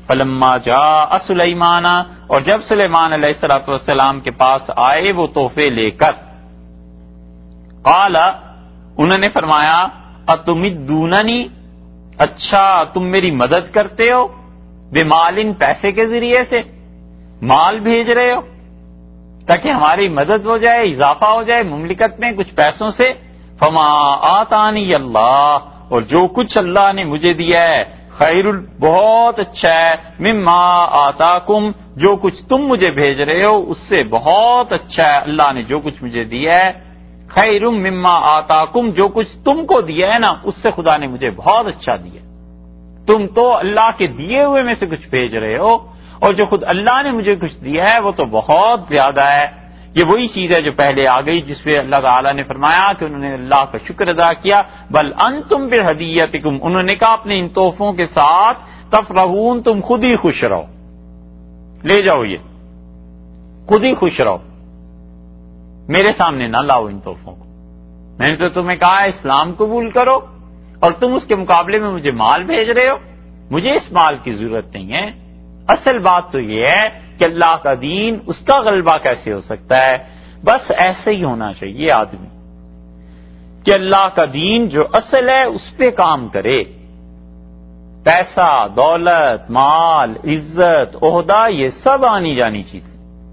فلما جاء سلیمان، اور جب سلیمان علیہ الصلوۃ والسلام کے پاس آئے وہ تحفے لے کر، قال، انہوں نے فرمایا اتمدوننی، اچھا تم میری مدد کرتے ہو، بمال، پیسے کے ذریعے سے مال بھیج رہے ہو تاکہ ہماری مدد ہو جائے، اضافہ ہو جائے مملکت میں کچھ پیسوں سے. فما آتانی اللہ، اور جو کچھ اللہ نے مجھے دیا ہے، خیر، بہت اچھا ہے، مما آتاکم، جو کچھ تم مجھے بھیج رہے ہو اس سے بہت اچھا ہے اللہ نے جو کچھ مجھے دیا ہے. خیر مما آتاکم، جو کچھ تم کو دیا ہے نا اس سے خدا نے مجھے بہت اچھا دیا. تم تو اللہ کے دیے ہوئے میں سے کچھ بھیج رہے ہو، اور جو خود اللہ نے مجھے کچھ دیا ہے وہ تو بہت زیادہ ہے. یہ وہی چیز ہے جو پہلے آ گئی جس پہ اللہ تعالیٰ نے فرمایا کہ انہوں نے اللہ کا شکر ادا کیا. بل انتم بہدیتکم، انہوں نے کہا اپنے ان تحفوں کے ساتھ تفرحون، تم خود ہی خوش رہو، لے جاؤ یہ خود ہی خوش رہو، میرے سامنے نہ لاؤ ان تحفوں کو. میں نے تو تمہیں کہا ہے اسلام قبول کرو، اور تم اس کے مقابلے میں مجھے مال بھیج رہے ہو. مجھے اس مال کی ضرورت نہیں ہے. اصل بات تو یہ ہے کہ اللہ کا دین، اس کا غلبہ کیسے ہو سکتا ہے؟ بس ایسے ہی ہونا چاہیے آدمی کہ اللہ کا دین جو اصل ہے اس پہ کام کرے. پیسہ، دولت، مال، عزت، عہدہ، یہ سب آنی جانی چیزیں.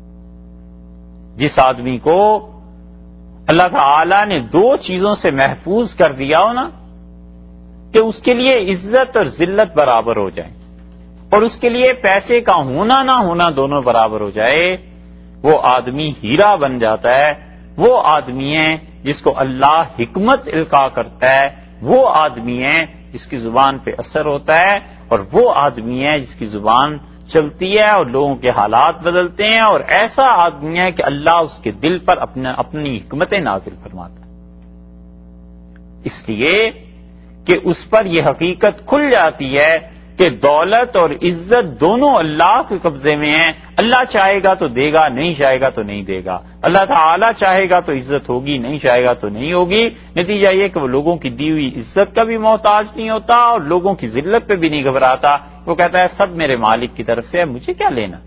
جس آدمی کو اللہ تعالی نے دو چیزوں سے محفوظ کر دیا ہو نا، کہ اس کے لیے عزت اور ذلت برابر ہو جائیں، اور اس کے لیے پیسے کا ہونا نہ ہونا دونوں برابر ہو جائے، وہ آدمی ہیرا بن جاتا ہے. وہ آدمی ہے جس کو اللہ حکمت القا کرتا ہے، وہ آدمی ہے جس کی زبان پہ اثر ہوتا ہے، اور وہ آدمی ہے جس کی زبان چلتی ہے اور لوگوں کے حالات بدلتے ہیں، اور ایسا آدمی ہے کہ اللہ اس کے دل پر اپنی حکمتیں نازل فرماتا ہے. اس لیے کہ اس پر یہ حقیقت کھل جاتی ہے کہ دولت اور عزت دونوں اللہ کے قبضے میں ہیں. اللہ چاہے گا تو دے گا، نہیں چاہے گا تو نہیں دے گا. اللہ تعالی چاہے گا تو عزت ہوگی، نہیں چاہے گا تو نہیں ہوگی. نتیجہ یہ کہ وہ لوگوں کی دی ہوئی عزت کا بھی محتاج نہیں ہوتا اور لوگوں کی ذلت پہ بھی نہیں گھبراتا. وہ کہتا ہے سب میرے مالک کی طرف سے ہے، مجھے کیا لینا.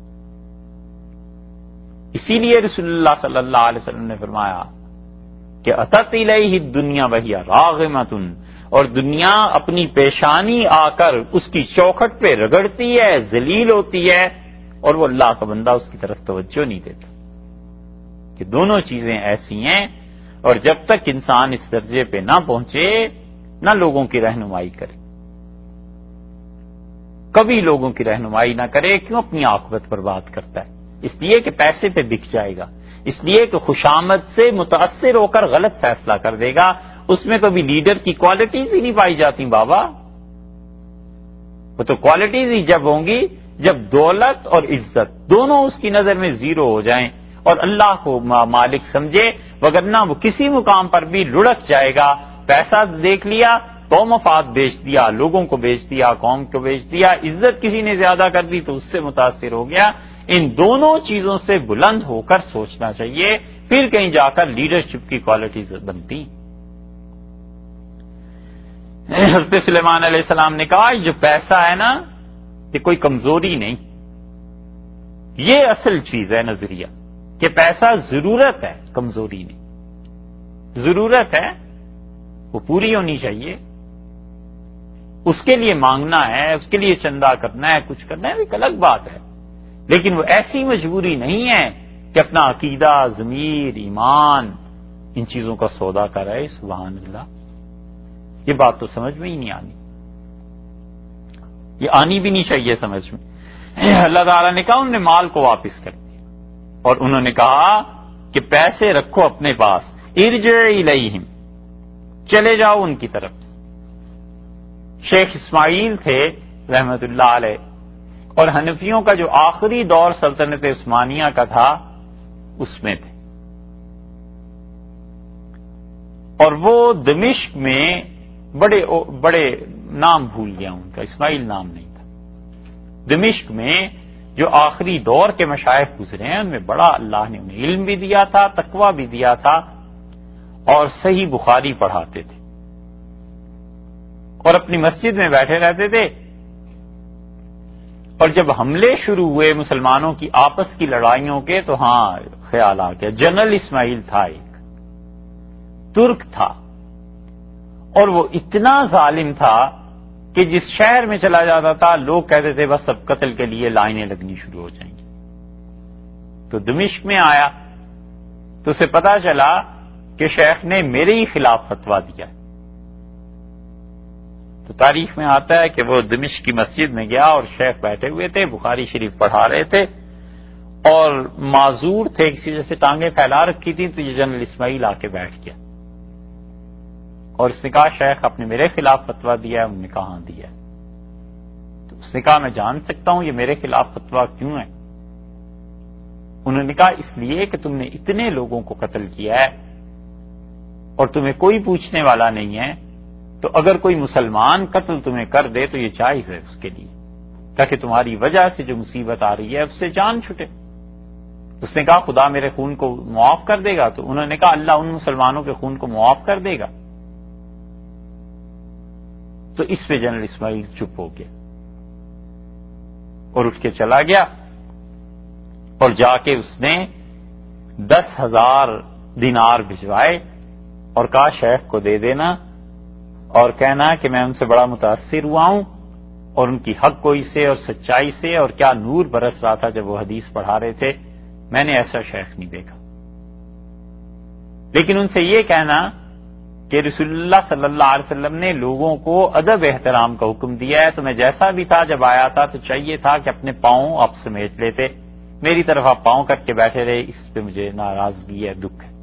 اسی لیے رسول اللہ صلی اللہ علیہ وسلم نے فرمایا کہ اتت الیہ الدنیا وہی راغمۃ، اور دنیا اپنی پیشانی آ کر اس کی چوکھٹ پہ رگڑتی ہے، ذلیل ہوتی ہے، اور وہ اللہ کا بندہ اس کی طرف توجہ نہیں دیتا. کہ دونوں چیزیں ایسی ہیں، اور جب تک انسان اس درجے پہ نہ پہنچے نہ لوگوں کی رہنمائی کرے. کبھی لوگوں کی رہنمائی نہ کرے. کیوں اپنی عاقبت برباد کرتا ہے؟ اس لیے کہ پیسے پہ بک جائے گا، اس لیے کہ خوشامد سے متاثر ہو کر غلط فیصلہ کر دے گا. اس میں کبھی لیڈر کی کوالٹیز ہی نہیں پائی جاتی بابا. وہ تو کوالٹیز ہی جب ہوں گی جب دولت اور عزت دونوں اس کی نظر میں زیرو ہو جائیں اور اللہ کو مالک سمجھے. وگرنہ وہ کسی مقام پر بھی لڑک جائے گا. پیسہ دیکھ لیا تو مفاد بیچ دیا، لوگوں کو بیچ دیا، قوم کو بیچ دیا. عزت کسی نے زیادہ کر دی تو اس سے متاثر ہو گیا. ان دونوں چیزوں سے بلند ہو کر سوچنا چاہیے، پھر کہیں جا کر لیڈرشپ کی کوالٹیز بنتی. حضرت سلیمان علیہ السلام نے کہا جو پیسہ ہے نا یہ کوئی کمزوری نہیں، یہ اصل چیز ہے نظریہ کہ پیسہ ضرورت ہے، کمزوری نہیں. ضرورت ہے وہ پوری ہونی چاہیے. اس کے لیے مانگنا ہے، اس کے لیے چندہ کرنا ہے، کچھ کرنا ہے، ایک الگ بات ہے. لیکن وہ ایسی مجبوری نہیں ہے کہ اپنا عقیدہ، ضمیر، ایمان ان چیزوں کا سودا کرائے. سبحان اللہ، یہ بات تو سمجھ میں ہی نہیں آنی. یہ آنی بھی نہیں چاہیے سمجھ میں. اللہ تعالیٰ نے کہا انہوں نے مال کو واپس کر دیا، اور انہوں نے کہا کہ پیسے رکھو اپنے پاس. ارجع الیہم، چلے جاؤ ان کی طرف. شیخ اسماعیل تھے رحمت اللہ علیہ، اور حنفیوں کا جو آخری دور سلطنت عثمانیہ کا تھا اس میں تھے. اور وہ دمشق میں بڑے نام بھول گیا ان کا، اسماعیل نام نہیں تھا. دمشق میں جو آخری دور کے مشائخ گزرے ہیں ان میں بڑا اللہ نے انہیں علم بھی دیا تھا، تقویٰ بھی دیا تھا، اور صحیح بخاری پڑھاتے تھے اور اپنی مسجد میں بیٹھے رہتے تھے اور جب حملے شروع ہوئے مسلمانوں کی آپس کی لڑائیوں کے تو ہاں خیال آ گیا. جنرل اسماعیل تھا، ایک ترک تھا، اور وہ اتنا ظالم تھا کہ جس شہر میں چلا جاتا تھا لوگ کہتے تھے بس اب قتل کے لیے لائنیں لگنی شروع ہو جائیں گی. تو دمشق میں آیا تو اسے پتا چلا کہ شیخ نے میرے ہی خلاف فتویٰ دیا. تو تاریخ میں آتا ہے کہ وہ دمشق کی مسجد میں گیا اور شیخ بیٹھے ہوئے تھے، بخاری شریف پڑھا رہے تھے اور معذور تھے، کسی جیسے ٹانگیں پھیلا رکھی تھی. تو یہ جنرل اسماعیل آ کے بیٹھ گیا اور اس نے کہا شیخ آپ نے میرے خلاف فتویٰ دیا ہے. انہوں نے کہا ہاں دیا ہے. تو اس نے کہا میں جان سکتا ہوں یہ میرے خلاف فتویٰ کیوں ہے؟ انہوں نے کہا اس لیے کہ تم نے اتنے لوگوں کو قتل کیا ہے اور تمہیں کوئی پوچھنے والا نہیں ہے، تو اگر کوئی مسلمان قتل تمہیں کر دے تو یہ جائز ہے اس کے لیے، تاکہ تمہاری وجہ سے جو مصیبت آ رہی ہے اس سے جان چھٹے. اس نے کہا خدا میرے خون کو معاف کر دے گا؟ تو انہوں نے کہا اللہ ان مسلمانوں کے خون کو معاف کر دے گا. تو اس پہ جنرل اسماعیل چپ ہو گیا اور اٹھ کے چلا گیا اور جا کے اس نے 10,000 دینار بھجوائے اور کہا شیخ کو دے دینا اور کہنا کہ میں ان سے بڑا متاثر ہوا ہوں اور ان کی حق گوئی سے اور سچائی سے، اور کیا نور برس رہا تھا جب وہ حدیث پڑھا رہے تھے، میں نے ایسا شیخ نہیں دیکھا. لیکن ان سے یہ کہنا کہ رسول اللہ صلی اللہ علیہ وسلم نے لوگوں کو ادب احترام کا حکم دیا ہے، تو میں جیسا بھی تھا جب آیا تھا تو چاہیے تھا کہ اپنے پاؤں آپ سمیٹ لیتے، میری طرف آپ پاؤں کر کے بیٹھے رہے، اس پہ مجھے ناراضگی ہے، دکھ ہے.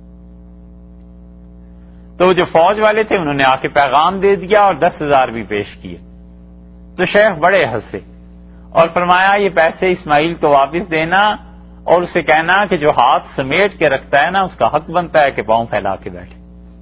تو جو فوج والے تھے انہوں نے آ کے پیغام دے دیا اور 10,000 بھی پیش کیے. تو شیخ بڑے ہنسے اور فرمایا یہ پیسے اسماعیل کو واپس دینا اور اسے کہنا کہ جو ہاتھ سمیٹ کے رکھتا ہے نا اس کا حق بنتا ہے کہ پاؤں پھیلا کے بیٹھے.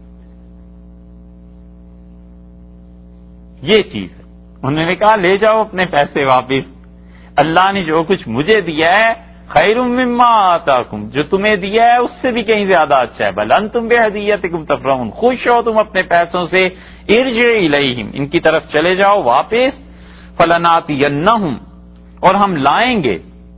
یہ چیز ہے. انہوں نے کہا لے جاؤ اپنے پیسے واپس، اللہ نے جو کچھ مجھے دیا ہے خیر مما آتاکم، جو تمہیں دیا ہے اس سے بھی کہیں زیادہ اچھا ہے. بل انتم بہدیتکم تفرحون، خوش ہو تم اپنے پیسوں سے. ارجع الیہم، ان کی طرف چلے جاؤ واپس. فلناتینہم، اور ہم لائیں گے.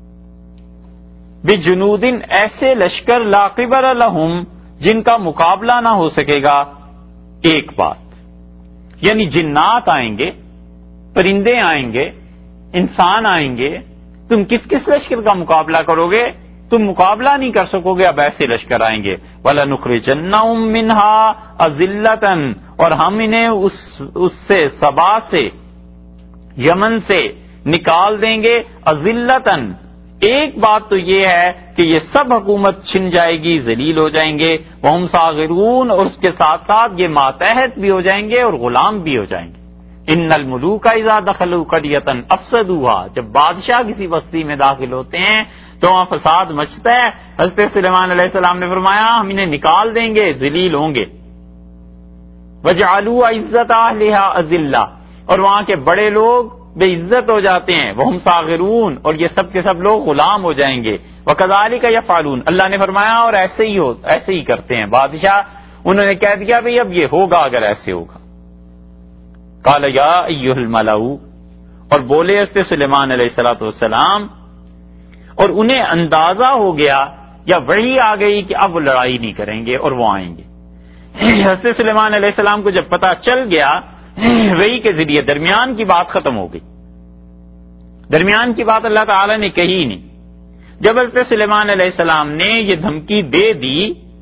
بجنود، ایسے لشکر لا قبل لہم، جن کا مقابلہ نہ ہو سکے گا. ایک بات یعنی جنات آئیں گے، پرندے آئیں گے، انسان آئیں گے، تم کس کس لشکر کا مقابلہ کرو گے؟ تم مقابلہ نہیں کر سکو گے، اب ایسے لشکر آئیں گے. وَلَنُخْرِجَنَّهُم مِّنْهَا أَذِلَّةً، اور ہم انہیں اس سے سبا سے، یمن سے نکال دیں گے. أَذِلَّةً، ایک بات تو یہ ہے کہ یہ سب حکومت چھن جائے گی، ذلیل ہو جائیں گے. وَهُمْ صَاغِرُونَ، اور اس کے ساتھ ساتھ یہ ماتحت بھی ہو جائیں گے اور غلام بھی ہو جائیں گے. ان الملوک اذا دخلوا قرية افسدوها، جب بادشاہ کسی بستی میں داخل ہوتے ہیں تو وہاں فساد مچتا ہے. حضرت سلیمان علیہ السلام نے فرمایا ہم انہیں نکال دیں گے، ذلیل ہوں گے. وجعلوا عزت اہلها اذلہ، اور وہاں کے بڑے لوگ بے عزت ہو جاتے ہیں. وہم صاغرون، اور یہ سب کے سب لوگ غلام ہو جائیں گے. وکذالک یفعلون، اللہ نے فرمایا اور ایسے ہی کرتے ہیں بادشاہ. انہوں نے کہہ دیا بھئی اب یہ ہوگا اگر ایسے ہوگا. قال یا ایھا الملأ، اور بولے حضرت سلیمان علیہ الصلوۃ والسلام، اور انہیں اندازہ ہو گیا یا وحی آ گئی کہ اب وہ لڑائی نہیں کریں گے اور وہ آئیں گے. حضرت سلیمان علیہ السلام کو جب پتہ چل گیا وحی کے ذریعے، درمیان کی بات ختم ہو گئی. درمیان کی بات اللہ تعالی نے کہی نہیں. جب حضرت سلیمان علیہ السلام نے یہ دھمکی دے دی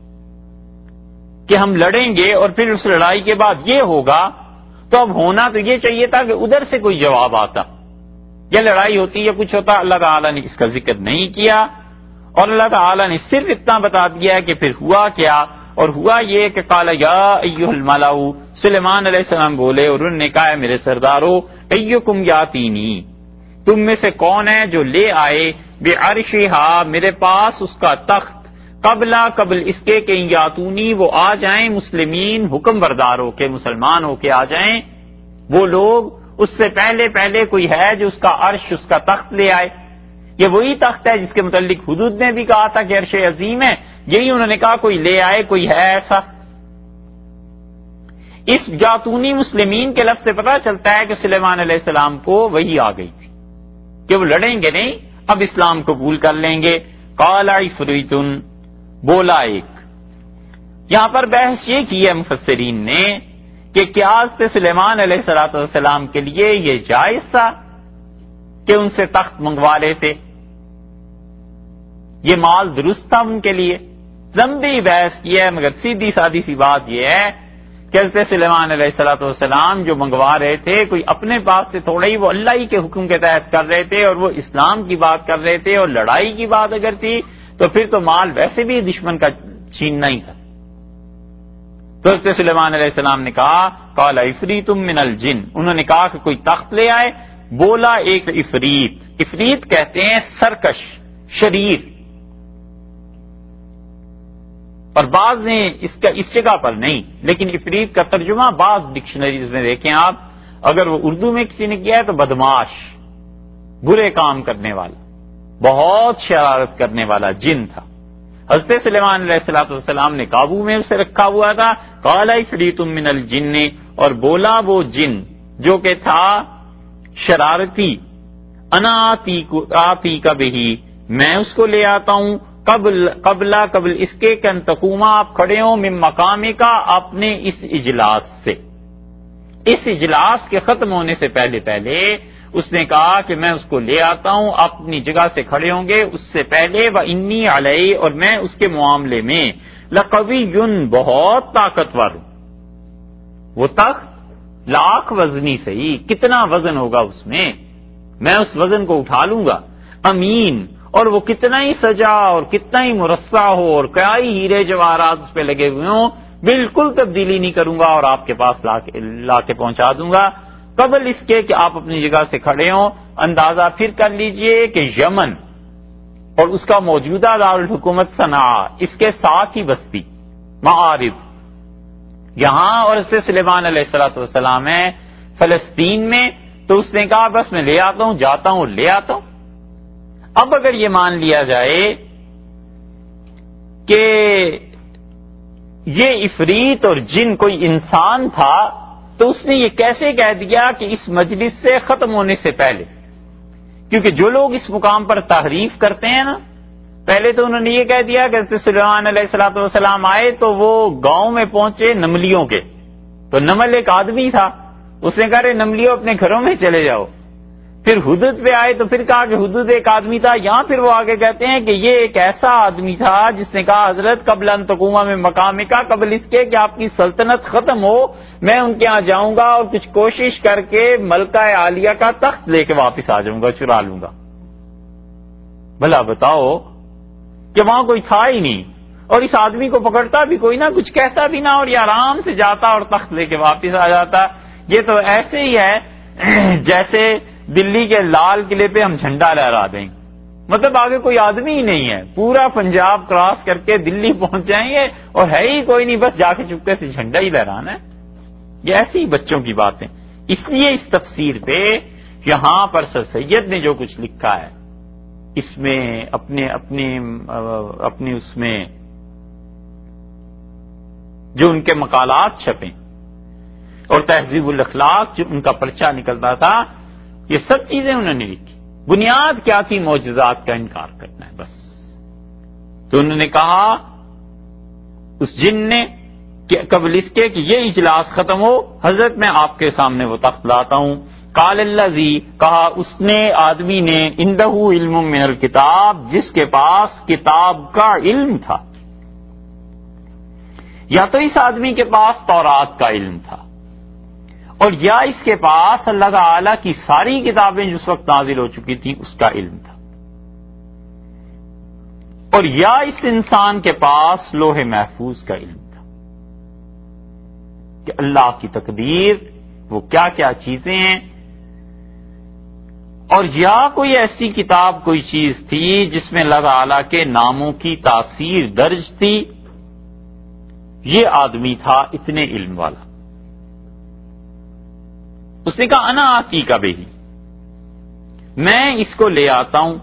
کہ ہم لڑیں گے اور پھر اس لڑائی کے بعد یہ ہوگا، تو اب ہونا تو یہ چاہیے تھا کہ ادھر سے کوئی جواب آتا، یا لڑائی ہوتی یا کچھ ہوتا. اللہ تعالیٰ نے اس کا ذکر نہیں کیا اور اللہ تعالیٰ نے صرف اتنا بتا دیا کہ پھر ہوا کیا. اور ہوا یہ کہ قال یا ایھا الملأ، سلیمان علیہ السلام بولے اور انہوں نے کہا میرے سردارو، ایکم یاتینی، تم میں سے کون ہے جو لے آئے بعرشھا، میرے پاس اس کا تخت، قبل اس کے کہ یاتونی، وہ آ جائیں مسلمین، حکم بردار ہو کے، مسلمان ہو کے آ جائیں. وہ لوگ اس سے پہلے کوئی ہے جو اس کا عرش، اس کا تخت لے آئے. یہ وہی تخت ہے جس کے متعلق حدود نے بھی کہا تھا کہ عرش عظیم ہے. یہی انہوں نے کہا کوئی لے آئے، کوئی ہے ایسا. اس یاتونی مسلمین کے لفظ سے پتہ چلتا ہے کہ سلیمان علیہ السلام کو وحی آ گئی تھی. کہ وہ لڑیں گے نہیں، اب اسلام قبول کر لیں گے. قال عفریت، بولا ایک. یہاں پر بحث یہ کی ہے مفسرین نے کہ کیا حضرت سلیمان علیہ الصلوۃ والسلام کے لیے یہ جائز تھا کہ ان سے تخت منگوا لیتے؟ یہ مال درست تھا ان کے لیے؟ لمبی بحث کی ہے، مگر سیدھی سادی سی بات یہ ہے کہ حضرت سلیمان علیہ الصلوۃ والسلام جو منگوا رہے تھے کوئی اپنے پاس سے تھوڑا ہی، وہ اللہ ہی کے حکم کے تحت کر رہے تھے، اور وہ اسلام کی بات کر رہے تھے، اور لڑائی کی بات اگر تھی تو پھر تو مال ویسے بھی دشمن کا چھیننا ہی تھا. تو حضرت سلیمان علیہ السلام نے کہا قال عفریت من الجن، انہوں نے کہا کہ کوئی تخت لے آئے. بولا ایک عفریت، عفریت کہتے ہیں سرکش، شریر. اور بعض نے اس جگہ پر نہیں، لیکن عفریت کا ترجمہ بعض ڈکشنریز میں دیکھیں آپ، اگر وہ اردو میں کسی نے کیا ہے تو بدماش، برے کام کرنے والا، بہت شرارت کرنے والا جن تھا. حضرت سلیمان علیہ السلام نے قابو میں اسے رکھا ہوا تھا. قال عفریت من الجن، اور بولا وہ جن جو کہ تھا شرارتی، انا آتی کا بہی، میں اس کو لے آتا ہوں، قبل اس کے کہ ان تقوما، آپ کھڑے ہوں، من مقام کا، اپنے اس اجلاس سے، اس اجلاس کے ختم ہونے سے پہلے اس نے کہا کہ میں اس کو لے آتا ہوں، اپنی جگہ سے کھڑے ہوں گے اس سے پہلے. وانی علیہ، اور میں اس کے معاملے میں لقوی، بہت طاقتور ہوں. وہ تخت لاکھ وزنی سے ہی، کتنا وزن ہوگا اس میں اس وزن کو اٹھا لوں گا. امین، اور وہ کتنا ہی سجا اور کتنا ہی مرصع ہو اور کیا ہی ہیرے جواہرات اس پہ لگے ہوئے ہوں، بالکل تبدیلی نہیں کروں گا اور آپ کے پاس لا کے پہنچا دوں گا. قبل اس کے کہ آپ اپنی جگہ سے کھڑے ہوں. اندازہ پھر کر لیجئے کہ یمن اور اس کا موجودہ دارالحکومت صنعاء، اس کے ساتھ ہی بستی معارب یہاں، اور حضرت سلیمان علیہ السلام ہے فلسطین میں. تو اس نے کہا بس میں لے آتا ہوں، جاتا ہوں، لے آتا ہوں. اب اگر یہ مان لیا جائے کہ یہ عفریت اور جن کوئی انسان تھا، تو اس نے یہ کیسے کہہ دیا کہ اس مجلس سے ختم ہونے سے پہلے؟ کیونکہ جو لوگ اس مقام پر تحریف کرتے ہیں نا، پہلے تو انہوں نے یہ کہہ دیا کہ حضرت سلیمان علیہ السلام آئے تو وہ گاؤں میں پہنچے نملیوں کے، تو نمل ایک آدمی تھا، اس نے کہا رے نملیوں اپنے گھروں میں چلے جاؤ. پھر حدود پہ آئے تو پھر کہا کہ حدود ایک آدمی تھا. یہاں پھر وہ آگے کہتے ہیں کہ یہ ایک ایسا آدمی تھا جس نے کہا حضرت قبل ان تقوما میں مقام کا، قبل اس کے کہ آپ کی سلطنت ختم ہو میں ان کے ہاں جاؤں گا اور کچھ کوشش کر کے ملکہ عالیہ کا تخت لے کے واپس آ جاؤں گا، چرا لوں گا. بھلا بتاؤ کہ وہاں کوئی تھا ہی نہیں، اور اس آدمی کو پکڑتا بھی کوئی نہ، کچھ کہتا بھی نہ، اور یہ آرام سے جاتا اور تخت لے کے واپس آ جاتا. یہ تو ایسے ہی ہے جیسے دلی کے لال قلعے پہ ہم جھنڈا لہرا دیں، مطلب آگے کوئی آدمی ہی نہیں ہے، پورا پنجاب کراس کر کے دلی پہنچ جائیں گے اور ہے ہی کوئی نہیں، بس جا کے چپکے سے جھنڈا ہی لہرانا ہے. یہ ایسی ہی بچوں کی باتیں. اس لیے اس تفسیر پہ یہاں پر سر سید نے جو کچھ لکھا ہے اس میں اپنے اس میں جو ان کے مقالات چھپیں اور تہذیب الاخلاق جو ان کا پرچہ نکلتا تھا، یہ سب چیزیں انہوں نے لکھی. بنیاد کیا تھی؟ معجزات کا انکار کرنا ہے بس. تو انہوں نے کہا اس جن نے کہ قبل اس کے کہ یہ اجلاس ختم ہو حضرت میں آپ کے سامنے وہ تخت لاتا ہوں. قال الذی، کہا اس نے آدمی نے، عنده علم من الکتاب، جس کے پاس کتاب کا علم تھا. یا تو اس آدمی کے پاس تورات کا علم تھا، اور یا اس کے پاس اللہ تعالی کی ساری کتابیں جس وقت نازل ہو چکی تھیں اس کا علم تھا، اور یا اس انسان کے پاس لوح محفوظ کا علم تھا کہ اللہ کی تقدیر وہ کیا کیا چیزیں ہیں، اور یا کوئی ایسی کتاب کوئی چیز تھی جس میں اللہ تعالی کے ناموں کی تاثیر درج تھی. یہ آدمی تھا اتنے علم والا. اس نے کہا انا آتی کا بہی، میں اس کو لے آتا ہوں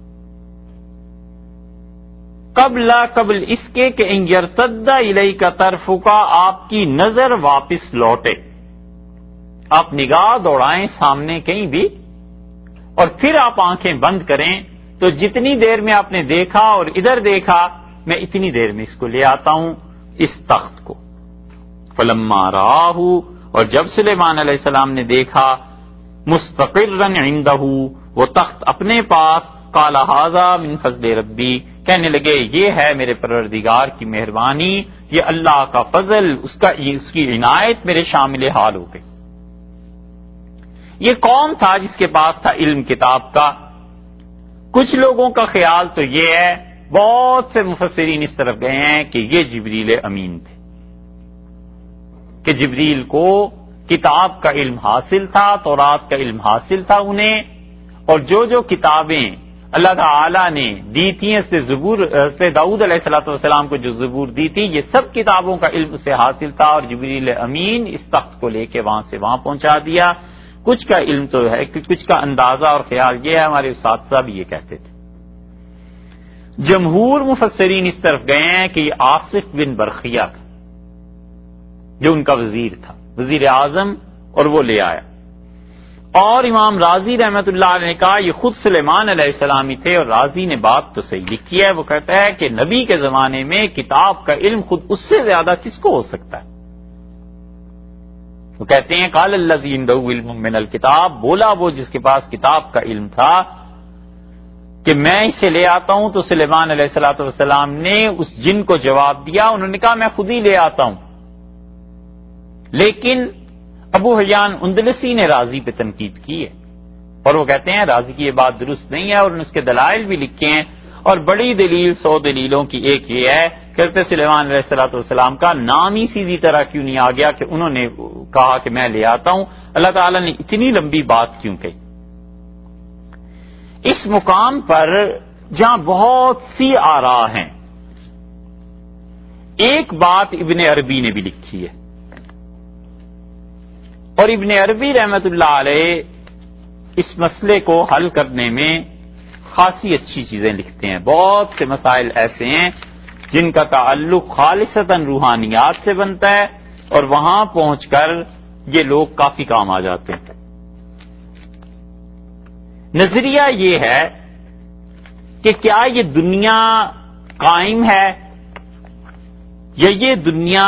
قبل اس کے کہ ان یرتد الیک طرفک، آپ کی نظر واپس لوٹے، آپ نگاہ دوڑائیں سامنے کہیں بھی اور پھر آپ آنکھیں بند کریں تو جتنی دیر میں آپ نے دیکھا اور ادھر دیکھا میں اتنی دیر میں اس کو لے آتا ہوں اس تخت کو. فلما راہ، اور جب سلیمان علیہ السلام نے دیکھا مستقرا عنده، وہ تخت اپنے پاس، قال ھذا من فضل ربی، کہنے لگے یہ ہے میرے پروردگار کی مہربانی، یہ اللہ کا فضل، اس کی عنایت میرے شامل حال ہو گئی. یہ کون تھا جس کے پاس تھا علم کتاب کا؟ کچھ لوگوں کا خیال تو یہ ہے، بہت سے مفسرین اس طرف گئے ہیں کہ یہ جبریل امین تھے، کہ جبریل کو کتاب کا علم حاصل تھا، تورات کا علم حاصل تھا انہیں، اور جو کتابیں اللہ تعالی نے دی تھی سے داؤد علیہ السلام کو جو زبور دی تھی، یہ سب کتابوں کا علم اسے حاصل تھا، اور جبریل امین اس تخت کو لے کے وہاں سے وہاں پہنچا دیا. کچھ کا علم تو ہے، کچھ کا اندازہ اور خیال یہ ہے، ہمارے اساتذہ بھی یہ کہتے تھے. جمہور مفسرین اس طرف گئے ہیں کہ یہ آصف بن برخیہ تھا، جو ان کا وزیر تھا، وزیر اعظم، اور وہ لے آیا. اور امام راضی رحمت اللہ علیہ نے کہا یہ خود سلیمان علیہ السلام ہی تھے، اور راضی نے بات تو صحیح لکھی ہے. وہ کہتا ہے کہ نبی کے زمانے میں کتاب کا علم خود اس سے زیادہ کس کو ہو سکتا ہے؟ وہ کہتے ہیں قال الذی عنده علم من الکتاب، بولا وہ جس کے پاس کتاب کا علم تھا کہ میں اسے لے آتا ہوں. تو سلیمان علیہ السلام نے اس جن کو جواب دیا، انہوں نے کہا میں خود ہی لے آتا ہوں. لیکن ابو حیان اندلسی نے راضی پہ تنقید کی ہے، اور وہ کہتے ہیں راضی کی یہ بات درست نہیں ہے، اور انہوں نے اس کے دلائل بھی لکھے ہیں. اور بڑی دلیل 100 دلیلوں کی ایک یہ ہے کہ حضرت سلیمان علیہ السلام کا نام ہی سیدھی طرح کیوں نہیں آ گیا کہ انہوں نے کہا کہ میں لے آتا ہوں. اللہ تعالیٰ نے اتنی لمبی بات کیوں کہی؟ اس مقام پر جہاں بہت سی آراء ہیں، ایک بات ابن عربی نے بھی لکھی ہے، اور ابن عربی رحمت اللہ علیہ اس مسئلے کو حل کرنے میں خاصی اچھی چیزیں لکھتے ہیں. بہت سے مسائل ایسے ہیں جن کا تعلق خالصتاً روحانیات سے بنتا ہے، اور وہاں پہنچ کر یہ لوگ کافی کام آ جاتے ہیں. نظریہ یہ ہے کہ کیا یہ دنیا قائم ہے یا یہ دنیا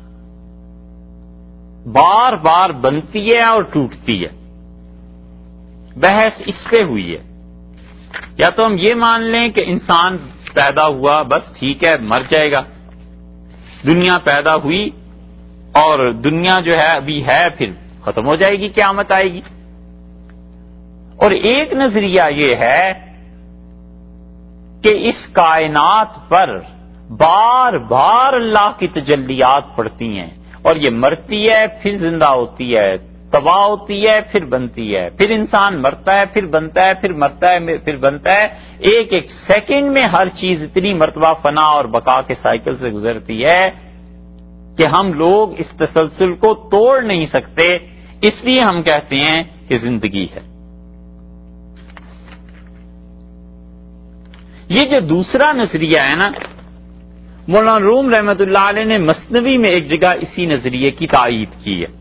بار بار بنتی ہے اور ٹوٹتی ہے؟ بحث اس پہ ہوئی ہے. یا تو ہم یہ مان لیں کہ انسان پیدا ہوا، بس ٹھیک ہے، مر جائے گا، دنیا پیدا ہوئی اور دنیا جو ہے ابھی ہے، پھر ختم ہو جائے گی، قیامت آئے گی. اور ایک نظریہ یہ ہے کہ اس کائنات پر بار بار اللہ کی تجلیات پڑتی ہیں، اور یہ مرتی ہے پھر زندہ ہوتی ہے، تباہ ہوتی ہے پھر بنتی ہے، پھر انسان مرتا ہے پھر بنتا ہے، پھر مرتا ہے پھر بنتا ہے. ایک ایک سیکنڈ میں ہر چیز اتنی مرتبہ فنا اور بقا کے سائیکل سے گزرتی ہے کہ ہم لوگ اس تسلسل کو توڑ نہیں سکتے. اس لیے ہم کہتے ہیں کہ زندگی ہے. یہ جو دوسرا نظریہ ہے نا، مولانا روم رحمت اللہ علیہ نے مثنوی میں ایک جگہ اسی نظریے کی تائید کی ہے،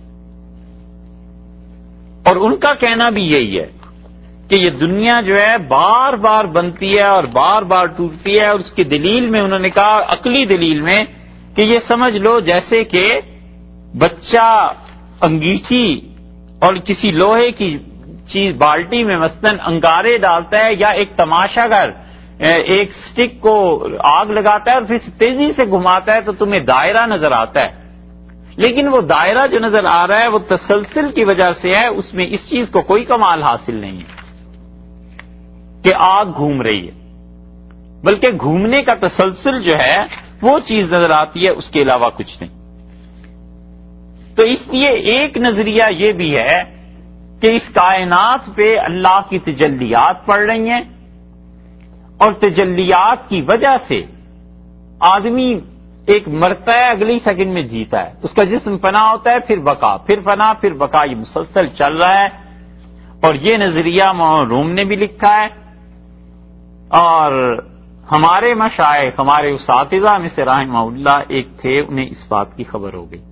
اور ان کا کہنا بھی یہی ہے کہ یہ دنیا جو ہے بار بار بنتی ہے اور بار بار ٹوٹتی ہے. اور اس کی دلیل میں انہوں نے کہا، عقلی دلیل میں، کہ یہ سمجھ لو جیسے کہ بچہ انگیٹھی اور کسی لوہے کی چیز بالٹی میں مثلاً انگارے ڈالتا ہے، یا ایک تماشا گر ایک سٹک کو آگ لگاتا ہے اور پھر تیزی سے گھماتا ہے تو تمہیں دائرہ نظر آتا ہے. لیکن وہ دائرہ جو نظر آ رہا ہے وہ تسلسل کی وجہ سے ہے، اس میں اس چیز کو کوئی کمال حاصل نہیں ہے کہ آگ گھوم رہی ہے، بلکہ گھومنے کا تسلسل جو ہے وہ چیز نظر آتی ہے، اس کے علاوہ کچھ نہیں. تو اس لیے ایک نظریہ یہ بھی ہے کہ اس کائنات پہ اللہ کی تجلیات پڑ رہی ہیں، اور تجلیات کی وجہ سے آدمی ایک مرتا ہے، اگلی سیکنڈ میں جیتا ہے، اس کا جسم فنا ہوتا ہے، پھر بقا، پھر فنا، پھر بقا، یہ مسلسل چل رہا ہے. اور یہ نظریہ مولانا روم نے بھی لکھا ہے، اور ہمارے مشائخ، ہمارے اساتذہ میں سے رحمہ اللہ ایک تھے، انہیں اس بات کی خبر ہو گئی.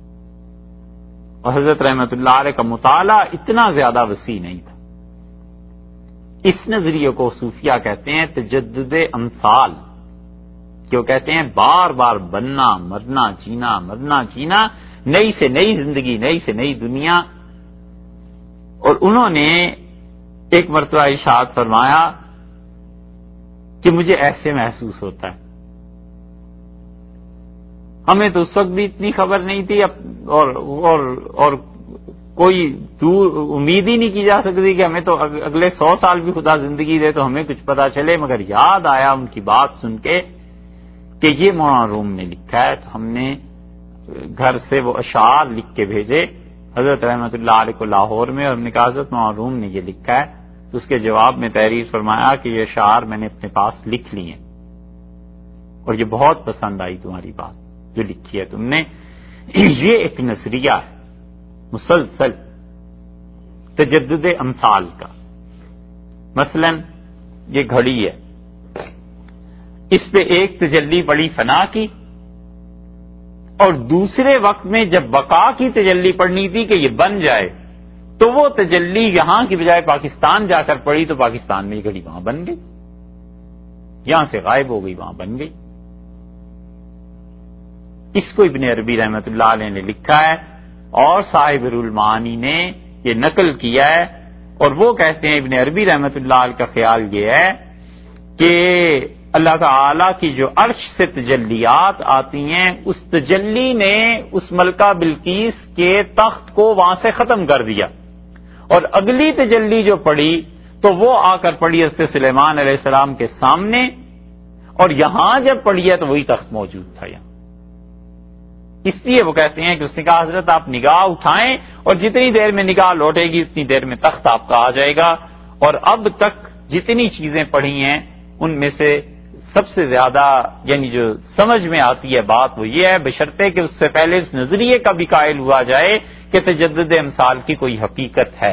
اور حضرت رحمت اللہ علیہ کا مطالعہ اتنا زیادہ وسیع نہیں تھا، اس نظریے کو صوفیہ کہتے ہیں تجدد امثال، کہ وہ کہتے ہیں بار بار بننا مرنا جینا، نئی سے نئی زندگی، نئی سے نئی دنیا. اور انہوں نے ایک مرتبہ ارشاد فرمایا کہ مجھے ایسے محسوس ہوتا ہے. ہمیں تو اس وقت بھی اتنی خبر نہیں تھی اور کوئی دور امید ہی نہیں کی جا سکتی کہ ہمیں تو اگلے 100 سال بھی خدا زندگی دے تو ہمیں کچھ پتا چلے. مگر یاد آیا ان کی بات سن کے کہ یہ مولانا روم نے لکھا ہے. تو ہم نے گھر سے وہ اشعار لکھ کے بھیجے حضرت رحمت اللہ علیہ کو لاہور میں، اور ہم نے کہا حضرت مولانا روم نے یہ لکھا ہے. تو اس کے جواب میں تحریر فرمایا کہ یہ اشعار میں نے اپنے پاس لکھ لی ہیں اور یہ بہت پسند آئی تمہاری بات جو لکھی ہے تم نے. یہ ایک نظریہ ہے مسلسل تجدد امثال کا. مثلا یہ گھڑی ہے، اس پہ ایک تجلی پڑی فنا کی، اور دوسرے وقت میں جب بقا کی تجلی پڑنی تھی کہ یہ بن جائے، تو وہ تجلی یہاں کی بجائے پاکستان جا کر پڑی تو پاکستان میں یہ گھڑی وہاں بن گئی، یہاں سے غائب ہو گئی وہاں بن گئی. اس کو ابن عربی رحمت اللہ علیہ نے لکھا ہے اور صاحب المعانی نے یہ نقل کیا ہے. اور وہ کہتے ہیں ابن عربی رحمت اللہ علیہ کا خیال یہ ہے کہ اللہ تعالی کی جو عرش سے تجلیات آتی ہیں، اس تجلی نے اس ملکہ بلقیس کے تخت کو وہاں سے ختم کر دیا، اور اگلی تجلی جو پڑی تو وہ آ کر پڑی حضرت سلیمان علیہ السلام کے سامنے، اور یہاں جب پڑی ہے تو وہی تخت موجود تھا یہاں. اس لیے وہ کہتے ہیں کہ اس نے کہا حضرت آپ نگاہ اٹھائیں اور جتنی دیر میں نگاہ لوٹے گی اتنی دیر میں تخت آپ کا آ جائے گا. اور اب تک جتنی چیزیں پڑھی ہیں ان میں سے سب سے زیادہ یعنی جو سمجھ میں آتی ہے بات وہ یہ ہے، بشرطے کہ اس سے پہلے اس نظریے کا بھی قائل ہوا جائے کہ تجدد امثال کی کوئی حقیقت ہے.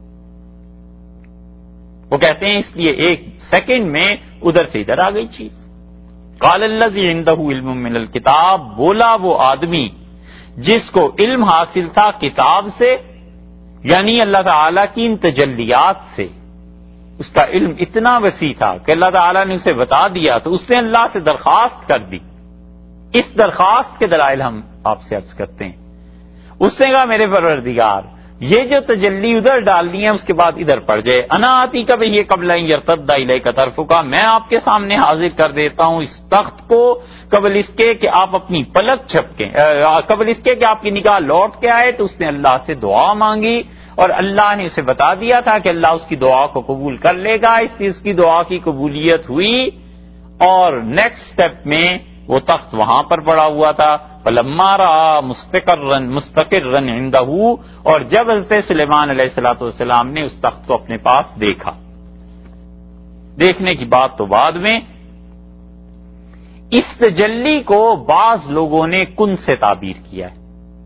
وہ کہتے ہیں اس لیے ایک سیکنڈ میں ادھر سے ادھر آ گئی چیز. قال الذی عنده علم من الکتاب، بولا وہ آدمی جس کو علم حاصل تھا کتاب سے، یعنی اللہ تعالی کی ان تجلیات سے. اس کا علم اتنا وسیع تھا کہ اللہ تعالیٰ نے اسے بتا دیا تو اس نے اللہ سے درخواست کر دی. اس درخواست کے دلائل ہم آپ سے عرض کرتے ہیں. اس نے کہا میرے پروردگار یہ جو تجلی ادھر ڈال دی ہے اس کے بعد ادھر پڑ جائے، انا آتی کبھی یہ قبل یرتد الیک طرفک، میں آپ کے سامنے حاضر کر دیتا ہوں اس تخت کو قبل اس کے کہ آپ اپنی پلک جھپکیں، قبل اس کے کہ آپ کی نگاہ لوٹ کے آئے. تو اس نے اللہ سے دعا مانگی اور اللہ نے اسے بتا دیا تھا کہ اللہ اس کی دعا کو قبول کر لے گا، اس لیے اس کی دعا کی قبولیت ہوئی. اور نیکسٹ سٹیپ میں وہ تخت وہاں پر پڑا ہوا تھا. فلما رأى مستقرا عنده، اور جب حضرت سلیمان علیہ الصلوۃ والسلام نے اس تخت کو اپنے پاس دیکھا، دیکھنے کی بات تو بعد میں، اس تجلی کو بعض لوگوں نے کن سے تعبیر کیا ہے.